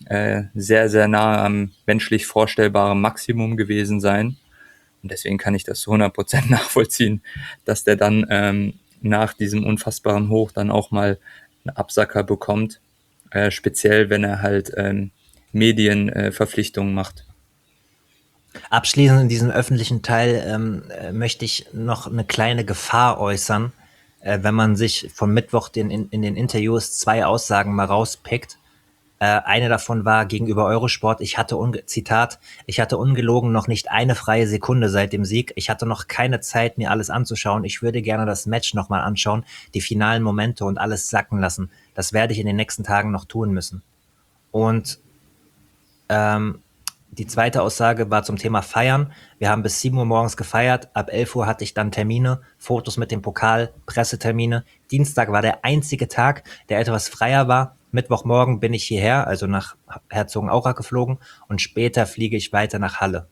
äh, sehr, sehr nahe am menschlich vorstellbaren Maximum gewesen sein. Und deswegen kann ich das zu hundert Prozent nachvollziehen, dass der dann ähm, nach diesem unfassbaren Hoch dann auch mal einen Absacker bekommt. Äh, speziell, wenn er halt ähm, Medienverpflichtungen äh, macht. Abschließend in diesem öffentlichen Teil ähm, äh, möchte ich noch eine kleine Gefahr äußern, äh, wenn man sich von Mittwoch den, in, in den Interviews zwei Aussagen mal rauspickt. Äh, eine davon war gegenüber Eurosport, ich hatte, unge- Zitat, ich hatte ungelogen noch nicht eine freie Sekunde seit dem Sieg. Ich hatte noch keine Zeit, mir alles anzuschauen. Ich würde gerne das Match nochmal anschauen, die finalen Momente und alles sacken lassen. Das werde ich in den nächsten Tagen noch tun müssen. Und ähm, die zweite Aussage war zum Thema Feiern. Wir haben bis sieben Uhr morgens gefeiert. Ab elf Uhr hatte ich dann Termine, Fotos mit dem Pokal, Pressetermine. Dienstag war der einzige Tag, der etwas freier war. Mittwochmorgen bin ich hierher, also nach Herzogenaurach geflogen und später fliege ich weiter nach Halle.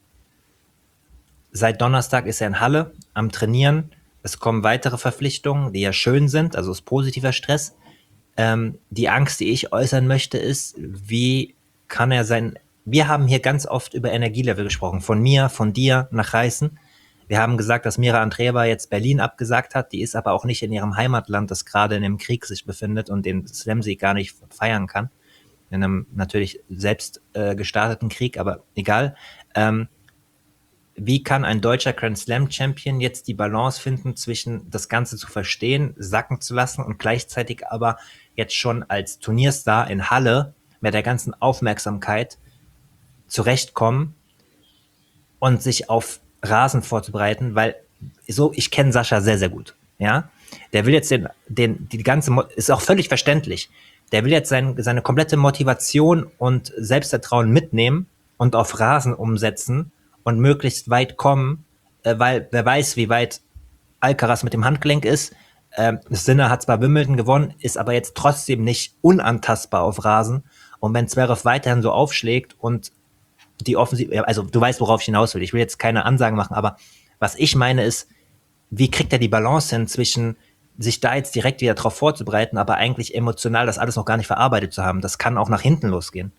Seit Donnerstag ist er in Halle am Trainieren. Es kommen weitere Verpflichtungen, die ja schön sind, also ist positiver Stress. Ähm, die Angst, die ich äußern möchte, ist, wie kann er sein... Wir haben hier ganz oft über Energielevel gesprochen, von mir, von dir nach Reißen. Wir haben gesagt, dass Mira Andreeva jetzt Berlin abgesagt hat, die ist aber auch nicht in ihrem Heimatland, das gerade in einem Krieg sich befindet und den Slam-Sieg gar nicht feiern kann. In einem natürlich selbst äh, gestarteten Krieg, aber egal. Ähm, wie kann ein deutscher Grand Slam Champion jetzt die Balance finden zwischen das Ganze zu verstehen, sacken zu lassen und gleichzeitig aber jetzt schon als Turnierstar in Halle mit der ganzen Aufmerksamkeit zurechtkommen und sich auf Rasen vorzubereiten, weil so, ich kenne Sascha sehr, sehr gut, ja. Der will jetzt den, den, die ganze, ist auch völlig verständlich. Der will jetzt sein, seine komplette Motivation und Selbstvertrauen mitnehmen und auf Rasen umsetzen und möglichst weit kommen, äh, weil wer weiß, wie weit Alcaraz mit dem Handgelenk ist. Ähm, Sinner hat zwar Wimbledon gewonnen, ist aber jetzt trotzdem nicht unantastbar auf Rasen. Und wenn Zverev weiterhin so aufschlägt und die Offensive, also du weißt, worauf ich hinaus will. Ich will jetzt keine Ansagen machen, aber was ich meine ist, wie kriegt er die Balance hin zwischen sich da jetzt direkt wieder drauf vorzubereiten, aber eigentlich emotional das alles noch gar nicht verarbeitet zu haben. Das kann auch nach hinten losgehen.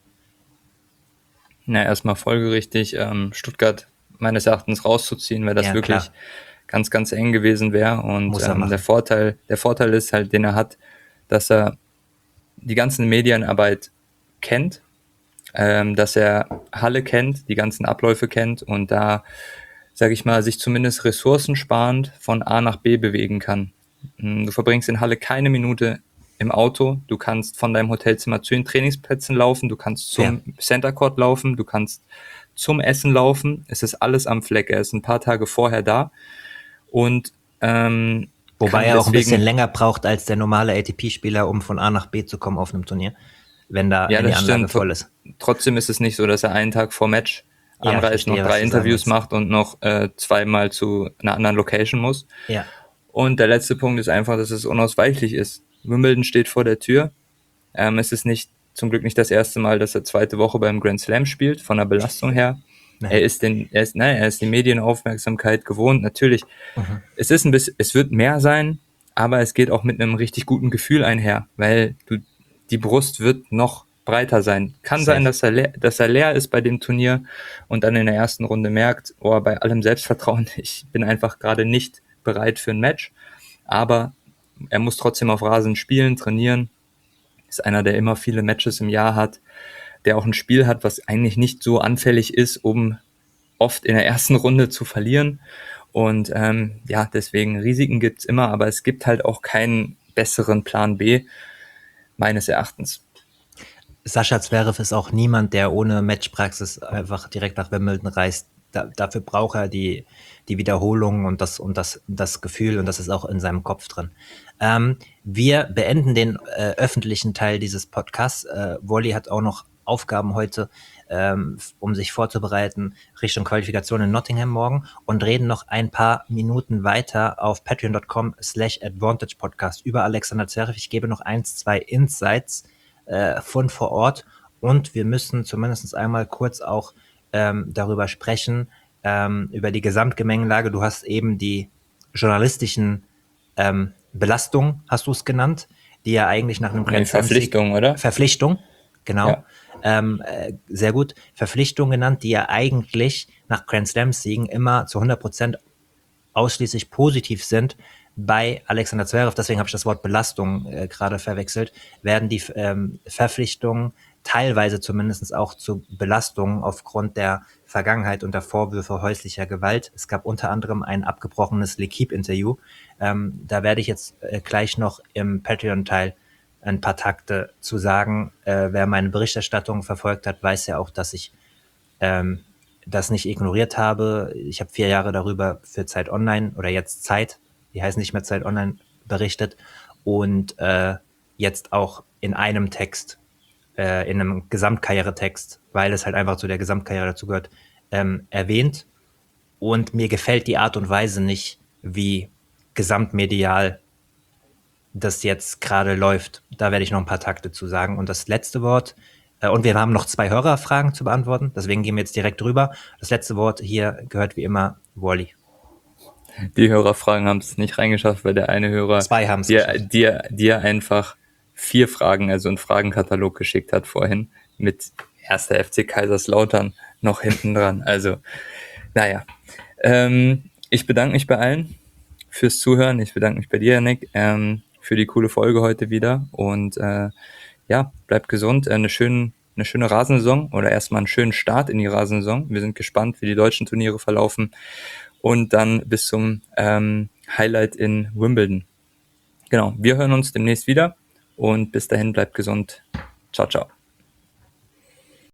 Na, erstmal folgerichtig, ähm, Stuttgart meines Erachtens rauszuziehen, weil das ja, wirklich klar. ganz, ganz eng gewesen wäre. Und ähm, der Vorteil, der Vorteil ist halt, den er hat, dass er die ganzen Medienarbeit kennt, ähm, dass er Halle kennt, die ganzen Abläufe kennt und da, sage ich mal, sich zumindest ressourcensparend von A nach B bewegen kann. Du verbringst in Halle keine Minute im Auto, du kannst von deinem Hotelzimmer zu den Trainingsplätzen laufen, du kannst zum ja. Center Court laufen, du kannst zum Essen laufen, es ist alles am Fleck, er ist ein paar Tage vorher da und ähm, wobei er auch ein bisschen länger braucht als der normale A T P-Spieler, um von A nach B zu kommen auf einem Turnier, wenn da ja, die Anlage stimmt. voll ist. Trotzdem ist es nicht so, dass er einen Tag vor Match anreist, ja, noch drei Interviews macht und noch äh, zweimal zu einer anderen Location muss. Ja. Und der letzte Punkt ist einfach, dass es unausweichlich ist. Wimbledon steht vor der Tür. Ähm, es ist nicht, zum Glück nicht das erste Mal, dass er zweite Woche beim Grand Slam spielt, von der Belastung her. Nein. Er ist den, er ist, nein, er ist die Medienaufmerksamkeit gewohnt. Natürlich, mhm. es ist ein bisschen, es wird mehr sein, aber es geht auch mit einem richtig guten Gefühl einher, weil du, die Brust wird noch breiter sein. Kann Safe. sein, dass er, leer, dass er leer ist bei dem Turnier und dann in der ersten Runde merkt, oh, bei allem Selbstvertrauen, ich bin einfach gerade nicht bereit für ein Match, aber er muss trotzdem auf Rasen spielen, trainieren, ist einer, der immer viele Matches im Jahr hat, der auch ein Spiel hat, was eigentlich nicht so anfällig ist, um oft in der ersten Runde zu verlieren und ähm, ja, deswegen Risiken gibt's immer, aber es gibt halt auch keinen besseren Plan B, meines Erachtens. Sascha Zverev ist auch niemand, der ohne Matchpraxis einfach direkt nach Wimbledon reist. Da, dafür braucht er die, die Wiederholung und das, und das, das Gefühl und das ist auch in seinem Kopf drin. Ähm, wir beenden den äh, öffentlichen Teil dieses Podcasts. Äh, Wally hat auch noch Aufgaben heute, ähm, um sich vorzubereiten Richtung Qualifikation in Nottingham morgen und reden noch ein paar Minuten weiter auf patreon.com slash advantage podcast über Alexander Zverev. Ich gebe noch eins, zwei Insights äh, von vor Ort und wir müssen zumindest einmal kurz auch ähm, darüber sprechen, ähm, über die Gesamtgemengelage. Du hast eben die journalistischen ähm, Belastungen, hast du es genannt, die ja eigentlich nach einem Grand Slam Verpflichtung, oder? Verpflichtung, genau. Ja. ähm, äh, sehr gut, Verpflichtungen genannt, die ja eigentlich nach Grand Slam-Siegen immer zu hundert Prozent ausschließlich positiv sind. Bei Alexander Zverev, deswegen habe ich das Wort Belastung äh, gerade verwechselt, werden die ähm, Verpflichtungen teilweise zumindest auch zu Belastungen aufgrund der Vergangenheit und der Vorwürfe häuslicher Gewalt. Es gab unter anderem ein abgebrochenes L'Equipe-Interview. Ähm, da werde ich jetzt äh, gleich noch im Patreon-Teil ein paar Takte zu sagen. Äh, wer meine Berichterstattung verfolgt hat, weiß ja auch, dass ich ähm, das nicht ignoriert habe. Ich habe vier Jahre darüber für Zeit Online oder jetzt Zeit, die heißt nicht mehr Zeit Online, berichtet und äh, jetzt auch in einem Text, äh, in einem Gesamtkarrieretext, weil es halt einfach zu der Gesamtkarriere dazugehört, ähm, erwähnt. Und mir gefällt die Art und Weise nicht, wie gesamtmedial das jetzt gerade läuft. Da werde ich noch ein paar Takte zu sagen. Und das letzte Wort, äh, und wir haben noch zwei Hörerfragen zu beantworten, deswegen gehen wir jetzt direkt drüber. Das letzte Wort hier gehört wie immer Wally. Die Hörerfragen haben es nicht reingeschafft, weil der eine Hörer Zwei haben es dir, geschafft. dir, dir einfach vier Fragen, also einen Fragenkatalog geschickt hat vorhin mit erster F C Kaiserslautern noch hinten dran. Also, naja. Ähm, ich bedanke mich bei allen fürs Zuhören. Ich bedanke mich bei dir, Yannick, ähm, für die coole Folge heute wieder. Und äh, ja, bleibt gesund. Eine schöne, eine schöne Rasensaison oder erstmal einen schönen Start in die Rasensaison. Wir sind gespannt, wie die deutschen Turniere verlaufen. Und dann bis zum ähm, Highlight in Wimbledon. Genau, wir hören uns demnächst wieder und bis dahin bleibt gesund. Ciao, ciao.